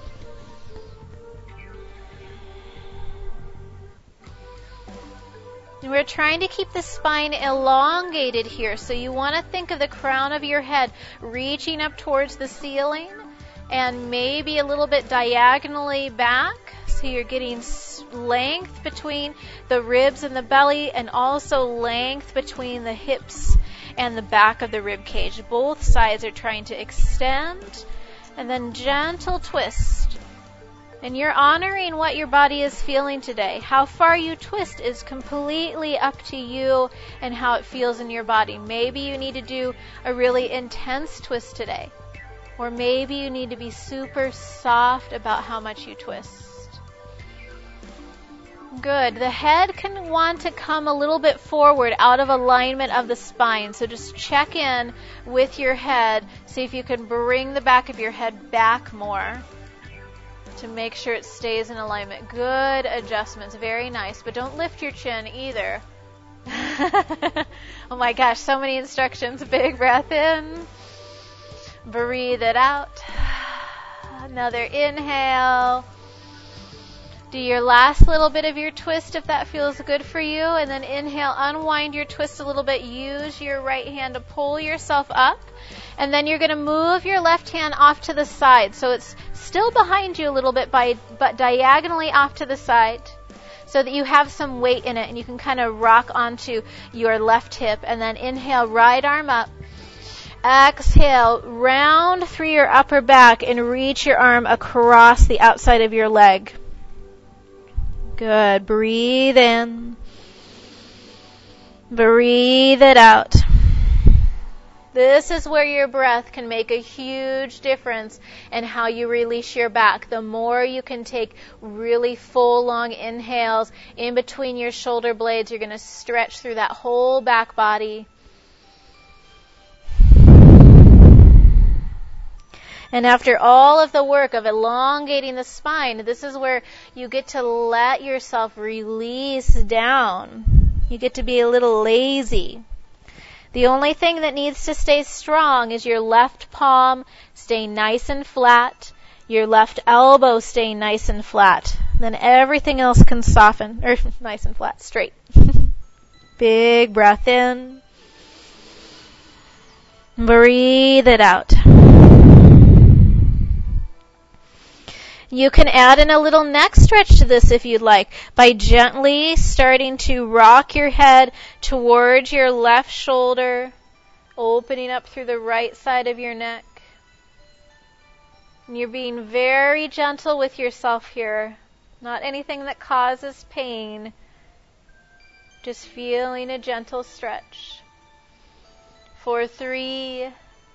And we're trying to keep the spine elongated here. So you want to think of the crown of your head reaching up towards the ceiling and maybe a little bit diagonally back. So you're getting length between the ribs and the belly and also length between the hips and the back of the rib cage. Both sides are trying to extend. And then gentle twist. And you're honoring what your body is feeling today. How far you twist is completely up to you and how it feels in your body. Maybe you need to do a really intense twist today. Or maybe you need to be super soft about how much you twist. Good. The head can want to come a little bit forward out of alignment of the spine. So just check in with your head. See if you can bring the back of your head back more to make sure it stays in alignment. Good adjustments. Very nice. But don't lift your chin either. Oh my gosh, so many instructions. Big breath in. Breathe it out. Another inhale. Do your last little bit of your twist if that feels good for you. And then inhale, unwind your twist a little bit. Use your right hand to pull yourself up. And then you're going to move your left hand off to the side. So it's still behind you a little bit, but diagonally off to the side so that you have some weight in it. And you can kind of rock onto your left hip. And then inhale, right arm up. Exhale, round through your upper back and reach your arm across the outside of your leg. Good. Breathe in. Breathe it out. This is where your breath can make a huge difference in how you release your back. The more you can take really full, long inhales in between your shoulder blades, you're going to stretch through that whole back body. And after all of the work of elongating the spine, this is where you get to let yourself release down. You get to be a little lazy. The only thing that needs to stay strong is your left palm staying nice and flat, your left elbow staying nice and flat. Then everything else can soften, or nice and flat, straight. Big breath in. Breathe it out. You can add in a little neck stretch to this if you'd like by gently starting to rock your head towards your left shoulder, opening up through the right side of your neck. And you're being very gentle with yourself here. Not anything that causes pain. Just feeling a gentle stretch. For 3,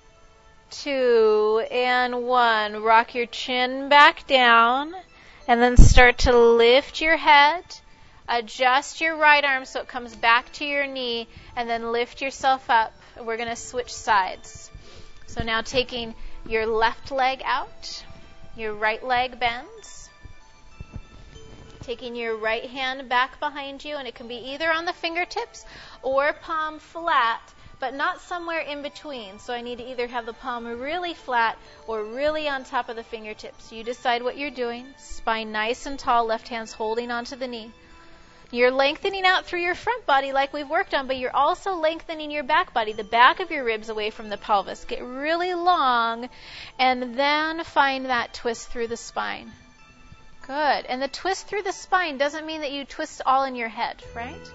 2, and 1. Rock your chin back down and then start to lift your head. Adjust your right arm so it comes back to your knee and then lift yourself up. We're going to switch sides. So now taking your left leg out, your right leg bends. Taking your right hand back behind you, and it can be either on the fingertips or palm flat, but not somewhere in between. So I need to either have the palm really flat or really on top of the fingertips. You decide what you're doing. Spine nice and tall, left hand's holding onto the knee. You're lengthening out through your front body like we've worked on, but you're also lengthening your back body, the back of your ribs away from the pelvis. Get really long, and then find that twist through the spine. Good. And the twist through the spine doesn't mean that you twist all in your head, right?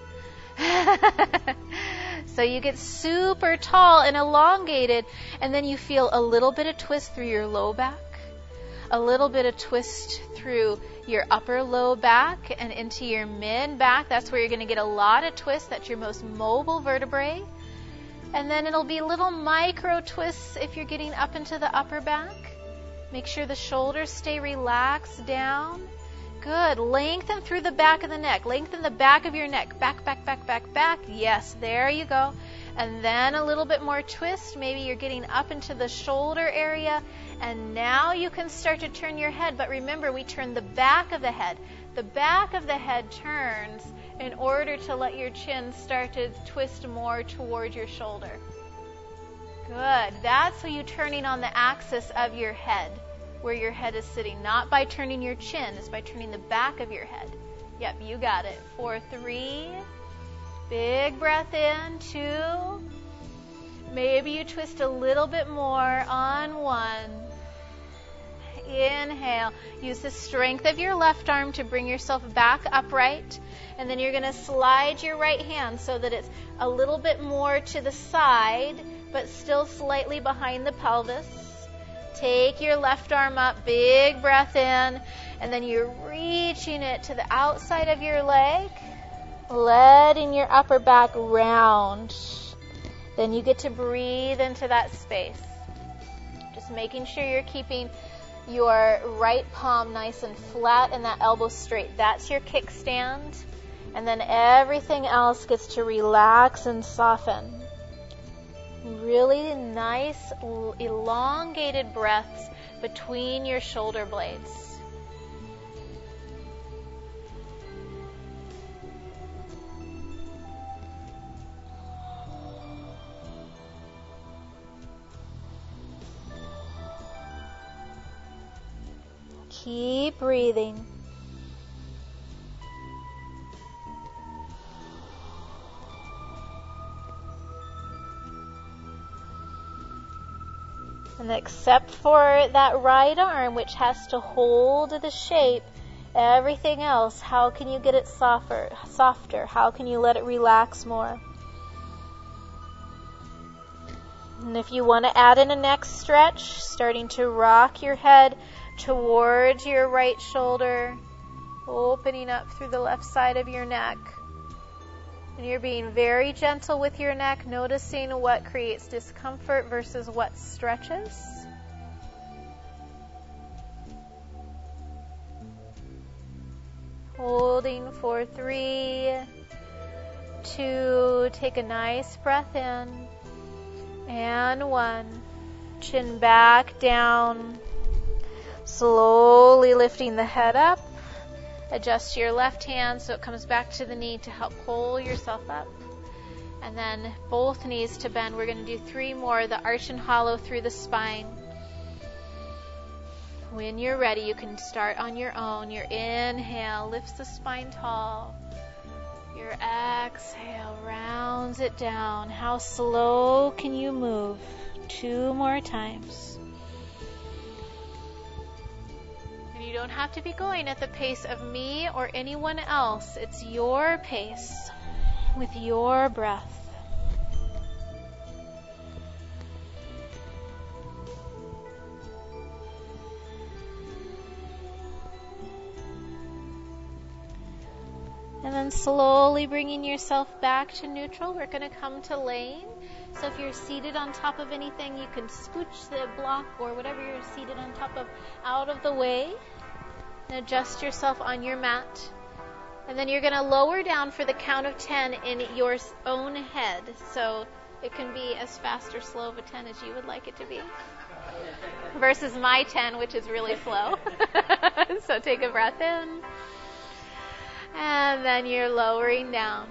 So you get super tall and elongated, and then you feel a little bit of twist through your low back, a little bit of twist through your upper low back and into your mid back. That's where you're going to get a lot of twist. That's your most mobile vertebrae. And then it'll be little micro twists if you're getting up into the upper back. Make sure the shoulders stay relaxed down. Good. Lengthen through the back of the neck. Lengthen the back of your neck. Back, back, back, back, back. Yes, there you go. And then a little bit more twist. Maybe you're getting up into the shoulder area. And now you can start to turn your head. But remember, we turn the back of the head. The back of the head turns in order to let your chin start to twist more toward your shoulder. Good. That's how you're turning on the axis of your head, where your head is sitting. Not by turning your chin, it's by turning the back of your head. Yep, you got it. 4, 3. Big breath in. 2. Maybe you twist a little bit more on 1. Inhale. Use the strength of your left arm to bring yourself back upright. And then you're going to slide your right hand so that it's a little bit more to the side, but still slightly behind the pelvis. Take your left arm up, big breath in, and then you're reaching it to the outside of your leg, letting your upper back round. Then you get to breathe into that space. Just making sure you're keeping your right palm nice and flat and that elbow straight. That's your kickstand. And then everything else gets to relax and soften. Really nice, elongated breaths between your shoulder blades. Keep breathing. And except for that right arm, which has to hold the shape, everything else, how can you get it softer? How can you let it relax more? And if you want to add in a neck stretch, starting to rock your head towards your right shoulder, opening up through the left side of your neck. And you're being very gentle with your neck, noticing what creates discomfort versus what stretches. Holding for 3, 2, take a nice breath in, and 1. Chin back down, slowly lifting the head up. Adjust your left hand so it comes back to the knee to help pull yourself up. And then both knees to bend. We're going to do 3 more, the arch and hollow through the spine. When you're ready, you can start on your own. Your inhale lifts the spine tall. Your exhale rounds it down. How slow can you move? 2 more times. You don't have to be going at the pace of me or anyone else. It's your pace with your breath. And then slowly bringing yourself back to neutral. We're going to come to laying. So if you're seated on top of anything, you can scooch the block or whatever you're seated on top of out of the way. And adjust yourself on your mat. And then you're going to lower down for the count of 10 in your own head. So it can be as fast or slow of a 10 as you would like it to be. Versus my 10, which is really slow. So take a breath in. And then you're lowering down.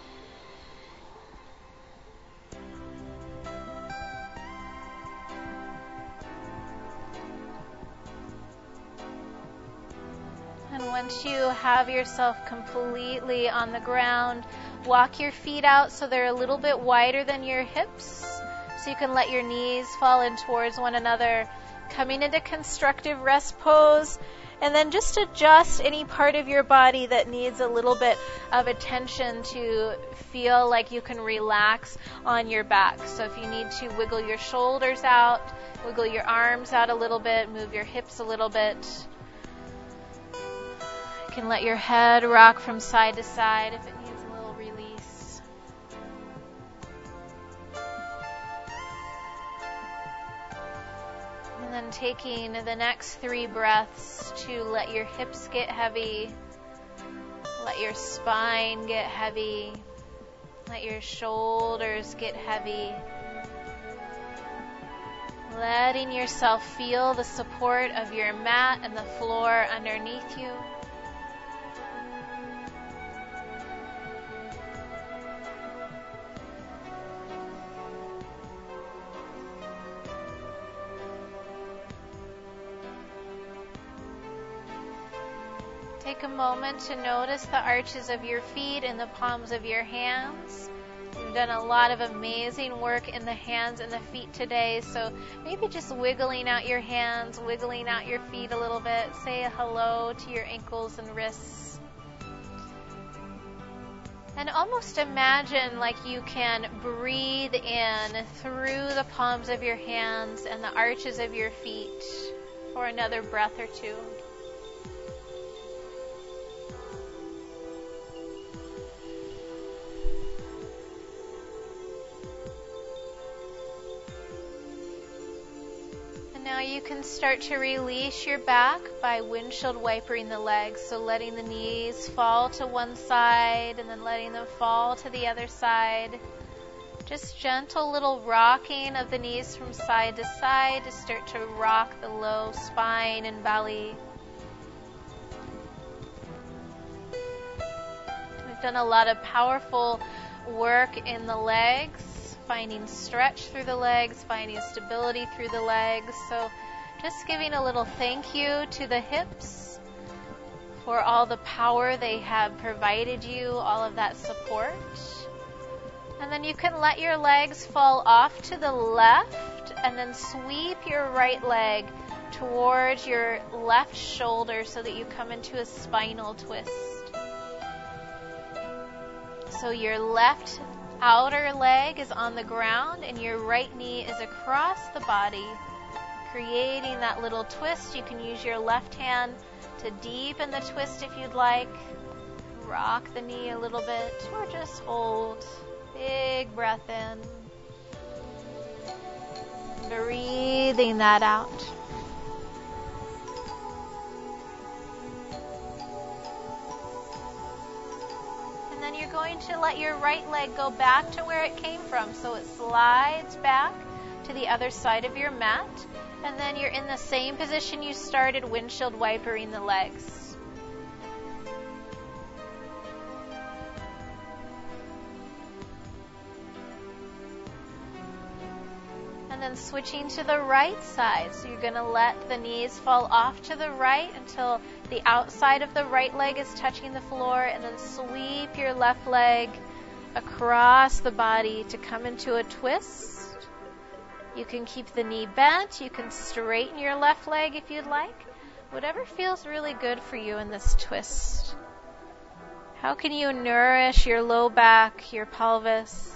And once you have yourself completely on the ground, walk your feet out so they're a little bit wider than your hips, so you can let your knees fall in towards one another, coming into constructive rest pose. And then just adjust any part of your body that needs a little bit of attention to feel like you can relax on your back. So if you need to wiggle your shoulders out, wiggle your arms out a little bit, move your hips a little bit. You can let your head rock from side to side if it needs a little release. And then taking the next 3 breaths to let your hips get heavy, let your spine get heavy, let your shoulders get heavy. Letting yourself feel the support of your mat and the floor underneath you. Take a moment to notice the arches of your feet and the palms of your hands. You've done a lot of amazing work in the hands and the feet today, so maybe just wiggling out your hands, wiggling out your feet a little bit. Say hello to your ankles and wrists. And almost imagine like you can breathe in through the palms of your hands and the arches of your feet for another breath or two. Now you can start to release your back by windshield wipering the legs. So letting the knees fall to one side and then letting them fall to the other side. Just gentle little rocking of the knees from side to side to start to rock the low spine and belly. We've done a lot of powerful work in the legs. Finding stretch through the legs, finding stability through the legs. So just giving a little thank you to the hips for all the power they have provided you, all of that support. And then you can let your legs fall off to the left and then sweep your right leg towards your left shoulder so that you come into a spinal twist. So your left outer leg is on the ground and your right knee is across the body, creating that little twist. You can use your left hand to deepen the twist if you'd like. Rock the knee a little bit or just hold. Big breath in. Breathing that out. And then you're going to let your right leg go back to where it came from. So it slides back to the other side of your mat. And then you're in the same position you started, windshield wipering the legs. And then switching to the right side. So you're going to let the knees fall off to the right until the outside of the right leg is touching the floor. And then sweep your left leg across the body to come into a twist. You can keep the knee bent. You can straighten your left leg if you'd like. Whatever feels really good for you in this twist. How can you nourish your low back, your pelvis?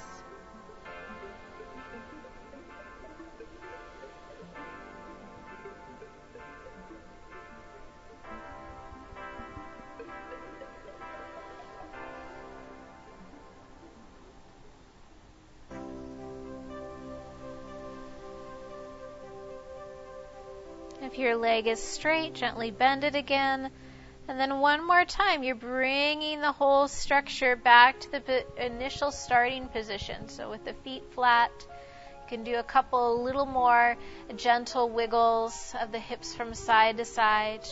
If your leg is straight, gently bend it again. And then one more time, you're bringing the whole structure back to the initial starting position. So with the feet flat, you can do a couple little more gentle wiggles of the hips from side to side.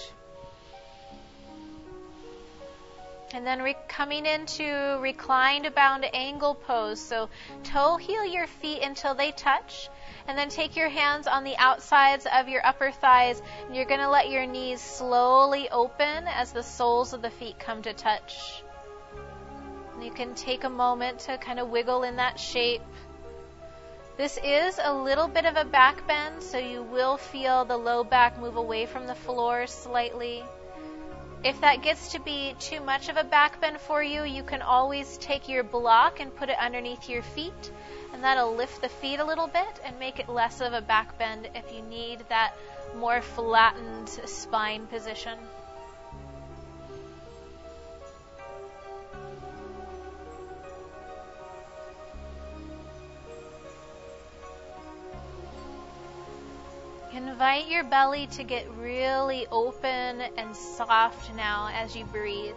And then coming into reclined bound angle pose. So toe heel your feet until they touch. And then take your hands on the outsides of your upper thighs. And you're going to let your knees slowly open as the soles of the feet come to touch. And you can take a moment to kind of wiggle in that shape. This is a little bit of a back bend, so you will feel the low back move away from the floor slightly. If that gets to be too much of a back bend for you, you can always take your block and put it underneath your feet. And that'll lift the feet a little bit and make it less of a back bend if you need that more flattened spine position. Invite your belly to get really open and soft now as you breathe.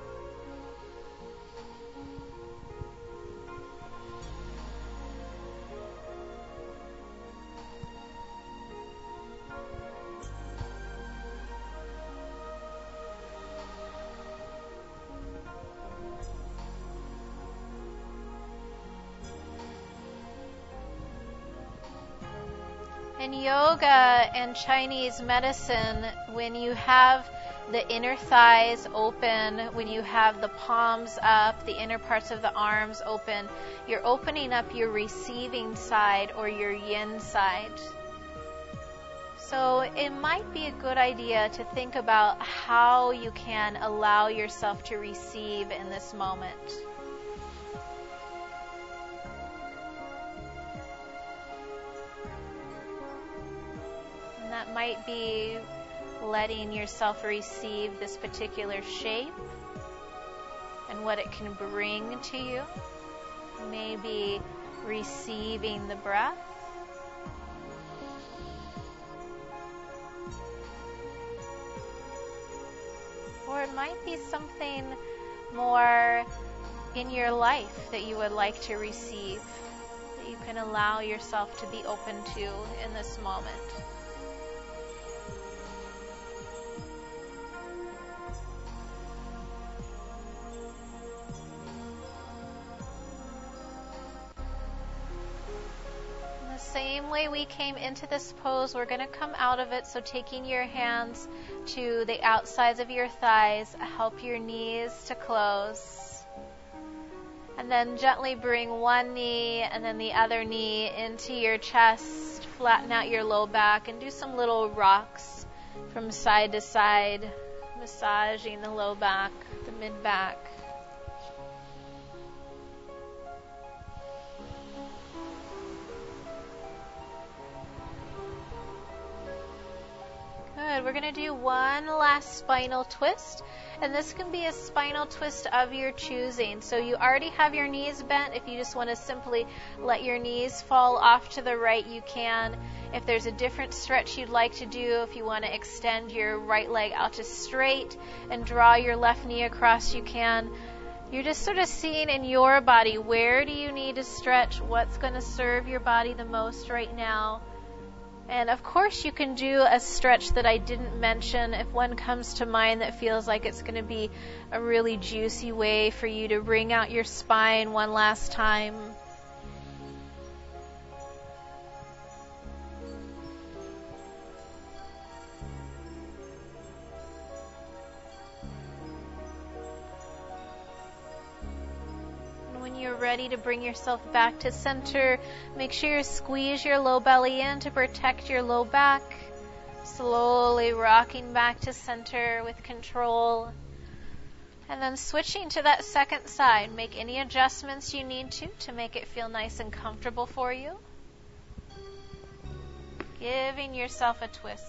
In yoga and Chinese medicine, when you have the inner thighs open, when you have the palms up, the inner parts of the arms open, you're opening up your receiving side or your yin side. So it might be a good idea to think about how you can allow yourself to receive in this moment. that might be letting yourself receive this particular shape and what it can bring to you. Maybe receiving the breath. Or it might be something more in your life that you would like to receive, that you can allow yourself to be open to in this moment. In the same way we came into this pose, we're going to come out of it. So taking your hands to the outsides of your thighs, help your knees to close. And then gently bring one knee and then the other knee into your chest. Flatten out your low back and do some little rocks from side to side, massaging the low back, the mid back. Good. We're going to do one last spinal twist, and this can be a spinal twist of your choosing. So you already have your knees bent. If you just want to simply let your knees fall off to the right, you can. If there's a different stretch you'd like to do, if you want to extend your right leg out to straight and draw your left knee across, you can. You're just sort of seeing in your body, where do you need to stretch? What's going to serve your body the most right now? And of course you can do a stretch that I didn't mention if one comes to mind that feels like it's going to be a really juicy way for you to wring out your spine one last time. When you're ready to bring yourself back to center, make sure you squeeze your low belly in to protect your low back. Slowly rocking back to center with control. And then switching to that second side. Make any adjustments you need to make it feel nice and comfortable for you. Giving yourself a twist.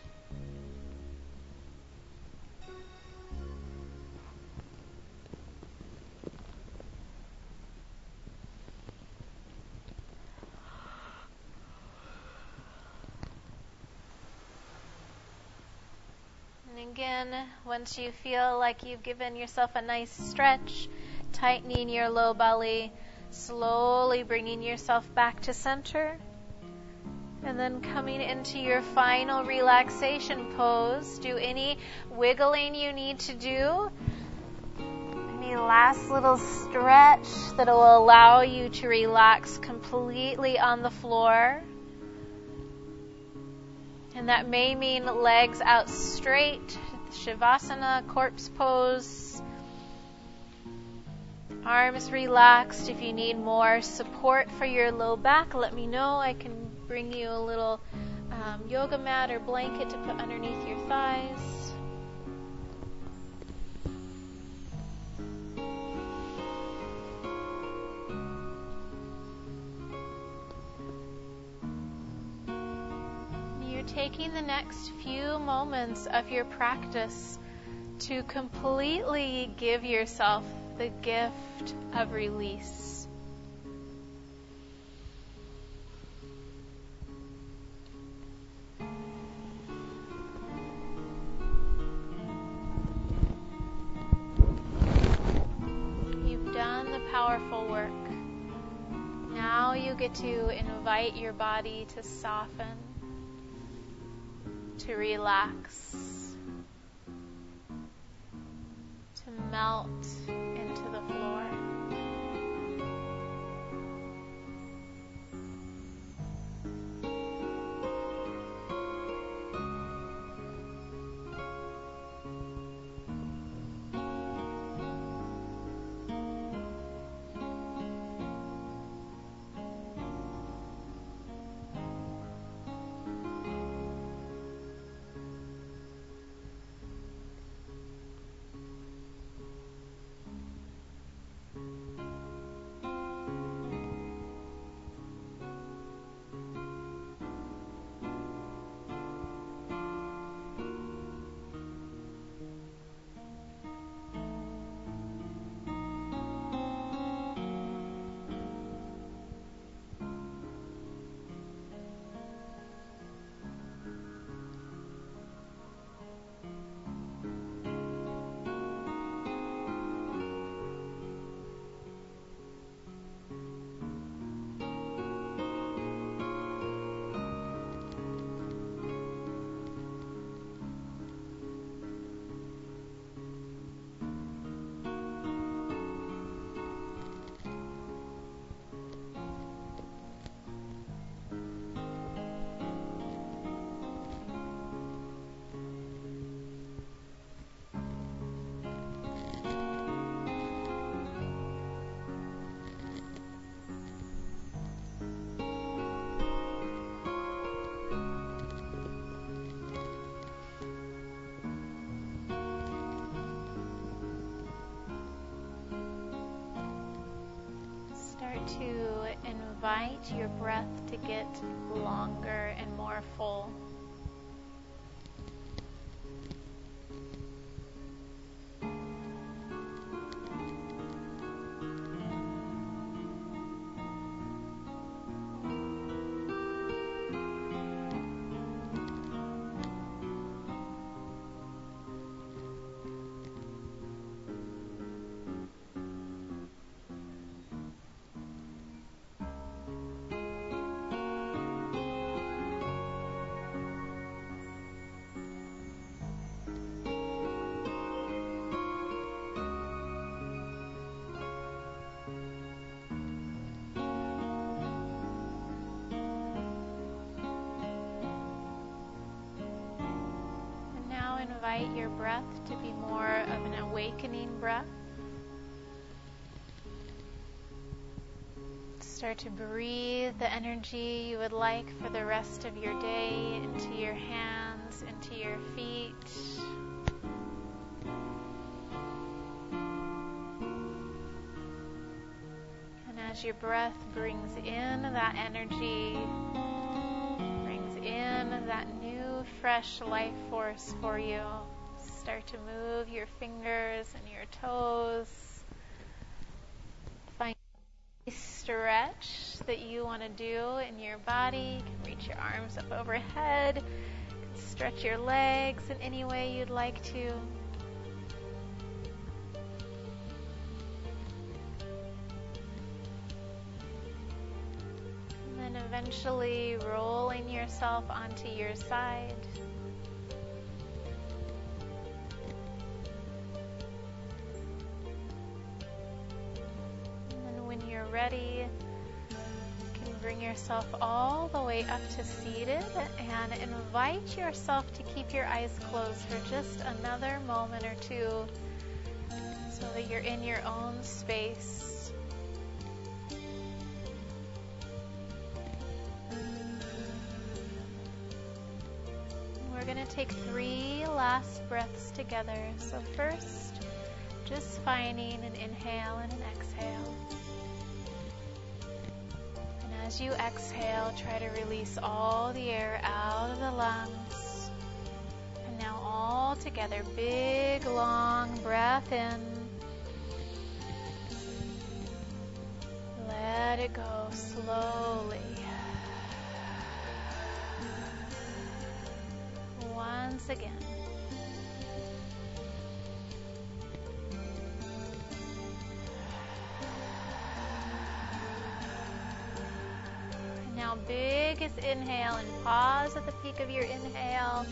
Again, once you feel like you've given yourself a nice stretch, tightening your low belly, slowly bringing yourself back to center, and then coming into your final relaxation pose. Do any wiggling you need to do, any last little stretch that will allow you to relax completely on the floor. And that may mean legs out straight, Shavasana, corpse pose. Arms relaxed. If you need more support for your low back, let me know. I can bring you a little yoga mat or blanket to put underneath your thighs. Taking the next few moments of your practice to completely give yourself the gift of release. You've done the powerful work. Now you get to invite your body to soften, to relax, to melt into the floor. to invite your breath to get longer and more full. Invite your breath to be more of an awakening breath. Start to breathe the energy you would like for the rest of your day into your hands, into your feet. And as your breath brings in that energy, brings in that new fresh life force for you, start to move your fingers and your toes. Find a stretch that you want to do in your body. You can reach your arms up overhead. You can stretch your legs in any way you'd like to. And then eventually rolling yourself onto your side. Ready, you can bring yourself all the way up to seated and invite yourself to keep your eyes closed for just another moment or two so that you're in your own space. We're going to take 3 last breaths together. So first, just finding an inhale and an exhale. As you exhale, try to release all the air out of the lungs. And now all together, big, long breath in. Let it go slowly. Once again. Now biggest inhale and pause at the peak of your inhale.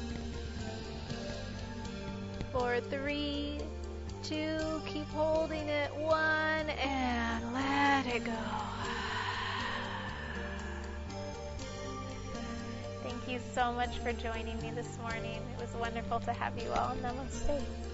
4, 3, 2, keep holding it. 1, and let it go. Thank you so much for joining me this morning. It was wonderful to have you all. Namaste.